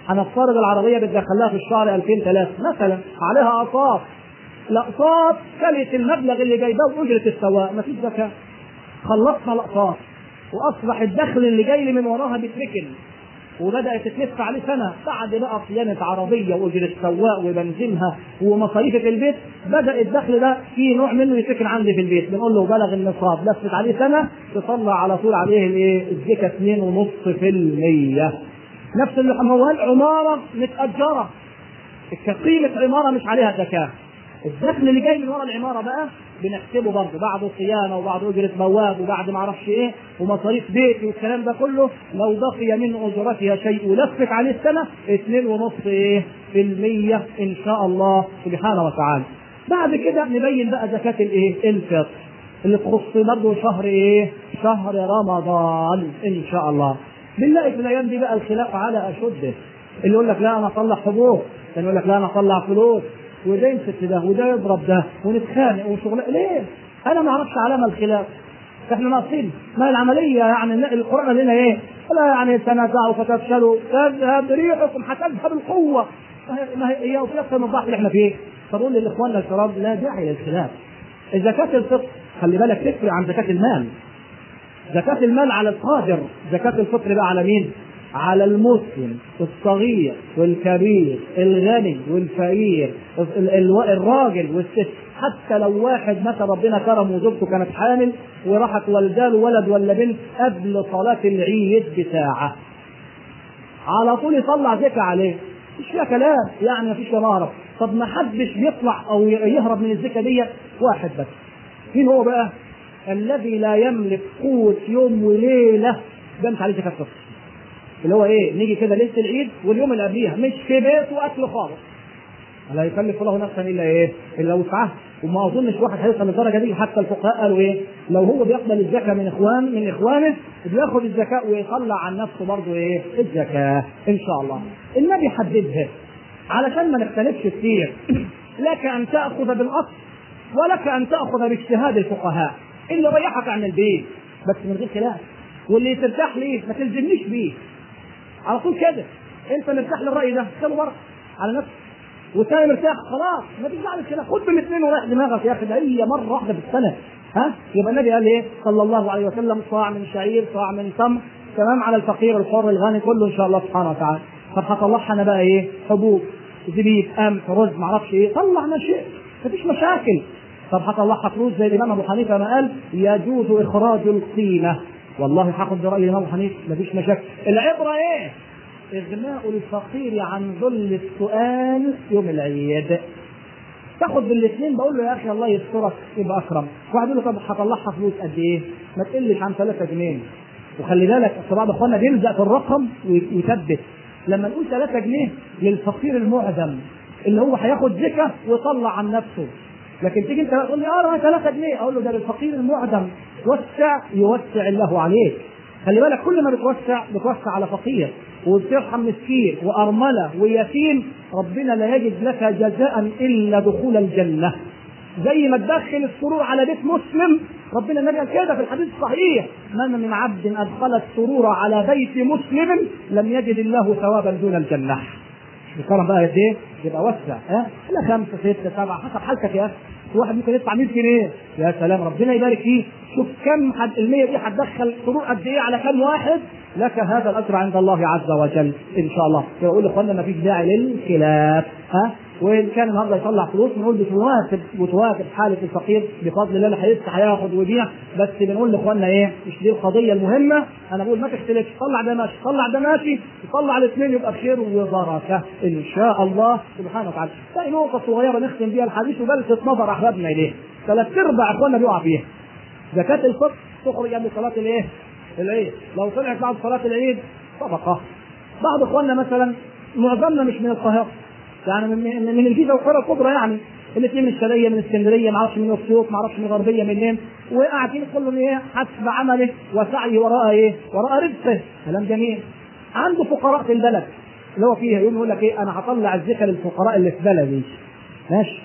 هنفترض العربيه بتدخلها في الشهر ألفين ثلاثة مثلا، عليها اقساط، الاقساط كلت المبلغ اللي جايباه واجره السواق، مفيش زكاه. خلصنا الاقساط واصبح الدخل اللي جاي لي من وراها بيتركن، وبدات تلف عليه سنه بعد بقى صيانه عربيه واجره سواق وبنزينها ومصاريف في البيت، بدا الدخل ده في نوع منه يتركن عندي في البيت، بنقول له بلغ النصاب، لفت عليه سنه تطلع على طول عليه الايه؟ الزكاه اثنين ونص في المية. نفس اللي هو العماره متاجره، قيمه عماره مش عليها زكاه، الدخل اللي جاي من ورا العماره بقى بنحسبه برضه بعد صيانه وبعد اجره بواب وبعد ما اعرفش ايه ومصاريف بيتي والكلام ده كله، لو بقي من اجرتها شيء ولفت عليه السنه اثنين ونص ايه في المية ان شاء الله سبحانه وتعالى. بعد كده نبين بقى زكاه الايه؟ الفطر اللي تخص برضه شهر ايه؟ شهر رمضان ان شاء الله. بنلاقي في الايام دي بقى الخلاف على اشده، اللي يقول لك لا انا اطلع حبوب، اللي يقول لك لا انا اطلع فلوس، وده يمسك ده وده يضرب ده ونتخانق وشغل. ليه؟ انا ما اعرفش علامه الخلاف، احنا ناقصين ما العمليه يعني. القران قال لنا ايه؟ لا يعني تنازعوا فتفشلوا تذهب ريحكم هتذهب القوه، ما هي وفي اكثر من الضعف اللي احنا فيه. فبقول لاخواننا الكرام لا داعي للخلاف. زكاه الفطر خلي بالك تفرق عن زكاه المال. زكاه المال على القادر، زكاه الفطر بقى على مين؟ على المسلم الصغير والكبير، الغني والفقير، الراجل والست. حتى لو واحد مثلا ربنا كرمه وزوجته كانت حامل وراحت والداله ولد ولا بنت قبل صلاة العيد بساعة، على طول يطلع زكاة عليه، مش فيها كلام يعني، مفيش مهرب. طب ما حدش بيطلع او يهرب من الزكاة دي، واحد بس. مين هو بقى؟ الذي لا يملك قوت يوم وليلة، ده مش عليه زكاة فطر. اللي هو ايه؟ نيجي كده ليله العيد واليوم اللي قبليها مش في بيته اكل خالص، لا يكلف الله نفسا الا ايه؟ الا وسعها. وما اظنش واحد هيوصل للدرجه دي. حتى الفقهاء قالوا ايه؟ لو هو بيقبل الزكاه من اخوان من اخوانه بياخد الزكاه ويطلع عن نفسه برضه ايه؟ الزكاه ان شاء الله. النبي حددها علشان ما نختلفش كتير. لك ان تاخذ بالاصل ولك ان تاخذ باجتهاد الفقهاء، اللي ريحك عن البيت بس من غير خلاف، واللي ترتاح ليه ما تلزمنيش بيه على طول كده. انت مرتاح للراي ده خلوا ورق على نفسك، والثاني مرتاح خلاص ما تزعلش كده، خد بالاثنين وريح دماغك يا اخي، ده هي مره واحده في السنه. ها يبقى النبي قال ايه صلى الله عليه وسلم؟ صاع من شعير، صاع من تمر، تمام، على الفقير الحر الغني كله ان شاء الله سبحانه وتعالى. طب هطلعها انا بقى ايه؟ حبوب، زبيب، قمح، رز، ما اعرفش ايه، طلع ما شئت مفيش مشاكل. طب هطلعها فلوس زي الامام ابو حنيفه ما قال يجوز اخراج القيمه، والله هاخد براي الامام ابو حنيفه مفيش مشاكل. العبره ايه؟ اغناء الفقير عن ذل السؤال يوم العيد. تاخد بالاثنين. بقول له يا اخي الله يسترك يبقى اكرم. واحد يقول له طب هطلعها فلوس قد ايه؟ ما تقلش عن ثلاثة جنيه. وخلي بالك بعض اخواننا بيلزق في الرقم ويثبت. لما نقول ثلاثة جنيه للفقير المعدم اللي هو هياخد زكاه ويطلع عن نفسه، لكن تيجي انت تقول لي اه ثلاثة جنيه، اقول له ده للفقير المعدم، وسع يوسع الله عليك. خلي بالك كل ما بتوسع بتوسع على فقير وبترحم مسكين وارمله ويتيم، ربنا لا يجد لك جزاء الا دخول الجنه. زي ما تدخل السرور على بيت مسلم، ربنا النبي قال كده في الحديث الصحيح: من من عبد ادخل السرور على بيت مسلم لم يجد الله ثوابا دون الجنه. الكرم بقى قد ايه؟ يبقى وسع. ها لا خمسه سته سبعه حسب حالتك يا اخي. واحد ممكن يدفع مية جنيه، يا سلام ربنا يبارك فيه. شوف كم حد المية دي هتدخل سرور قد ايه على كم واحد، لك هذا الاجر عند الله عز وجل ان شاء الله. فاقول لاخواننا ما فيش داعي للخلاف. ها وان كان النهارده يطلع فلوس بنقول بتواكب وتواكب حاله الفقير بفضل الله، اللي هيفتح هياخد ويبيع. بس بنقول لاخواننا ايه؟ مش دي القضيه المهمه. انا بقول ما تختلفش، طلع ده ماشي، طلع ده ماشي، طلع الاثنين يبقى خير وبركه ان شاء الله سبحانه وتعالى. ثاني نقطه صغيره نختم بيها الحديث وجلسه نظر احبابنا اليه. ثلاث ارباع اخواننا بيقع فيها. زكاه الفطر تخرج قبل صلاه الايه؟ العيد. لو طلعت بعد صلاه العيد صدقه. بعض اخواننا مثلا معظمنا مش من القاهره، يعني من من الجيزه والقرى الكبرى، يعني الاثنين من الشرقيه من اسكندريه، ما اعرفش من اسيوط، ما اعرفش من الغربيه منين، وقاعدين كلهم ايه؟ حسب عمله وسعيه وراء ايه؟ وراء رزقه. كلام جميل. عنده فقراء في البلد اللي هو فيها، يقوم يقول لك ايه؟ انا هطلع الزكاه للفقراء اللي في بلدي. ماشي،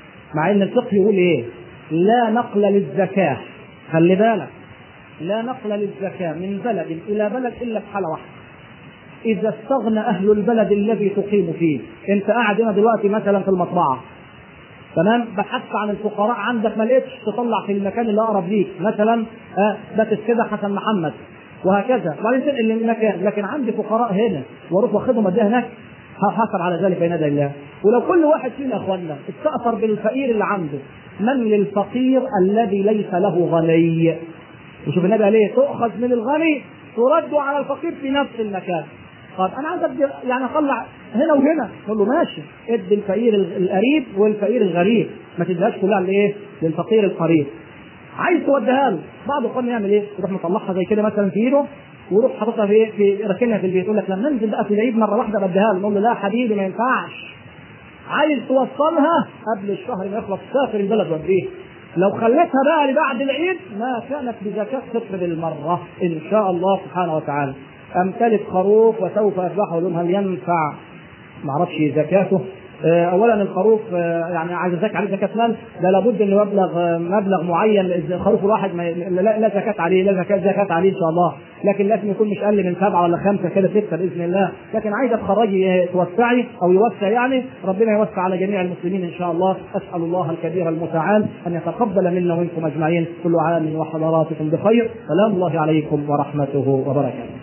مع ان الفقه يقول ايه؟ لا نقل للزكاه. خلي بالك، لا نقل للزكاه من بلد الى بلد الا في حاله واحده. إذا استغنى أهل البلد الذي تقيم فيه. أنت قاعد هنا دلوقتي مثلا في المطبعة، تمام، بحثت عن الفقراء عندك ما لقيتش، تطلع في المكان اللي أقرب ليك، مثلا آه باتت كده حسن محمد وهكذا، وبعدين تنقل المكان. لكن عندي فقراء هنا واروح واخدهم اديها هناك، هحاسب على ذلك بين يدي الله. ولو كل واحد فينا يا اخوانا استأثر بالفقير اللي عنده، من للفقير الذي ليس له غني؟ وشوف النبي قال ايه؟ تؤخذ من الغني ترد على الفقير في نفس المكان. طب انا عايز ادي يعني اطلع هنا وهنا، تقول له ماشي، ادي الفقير القريب والفقير الغريب، ما تديهاش كلها لايه؟ للفقير القريب. عايز توديها له، بعض القوم يعمل ايه؟ يروح مطلعها زي كده مثلا في ايده ويروح حاططها في في ركنها في البيت، يقول لك لما ننزل بقى في العيد مره واحده بديها له. نقول له لا حبيبي ما ينفعش، عايز توصلها قبل الشهر ما يخلص، سافر البلد وديه. لو خليتها بقى لبعد العيد ما كانت بزكاة فطر بالمرة إن شاء الله سبحانه وتعالى. أمتلك خروف وسوف أذبحه، لهم هل ينفع؟ ما اعرفش زكاته. اولا الخروف يعني عايز زكاه عليه زكاه مال، ده لابد انه يبلغ مبلغ معين. الخروف الواحد ما لا, لا زكاه عليه، لا زكاه زكاه عليه ان شاء الله، لكن لازم يكون مش اقل من سبعه ولا خمسه كده سته باذن الله. لكن عايزه تخرجي توسعي او يوسع، يعني ربنا يوسع على جميع المسلمين ان شاء الله. اسال الله الكبير المتعال ان يتقبل منا ومنكم اجمعين. كل عام وحضراتكم بخير. سلام الله عليكم ورحمته وبركاته.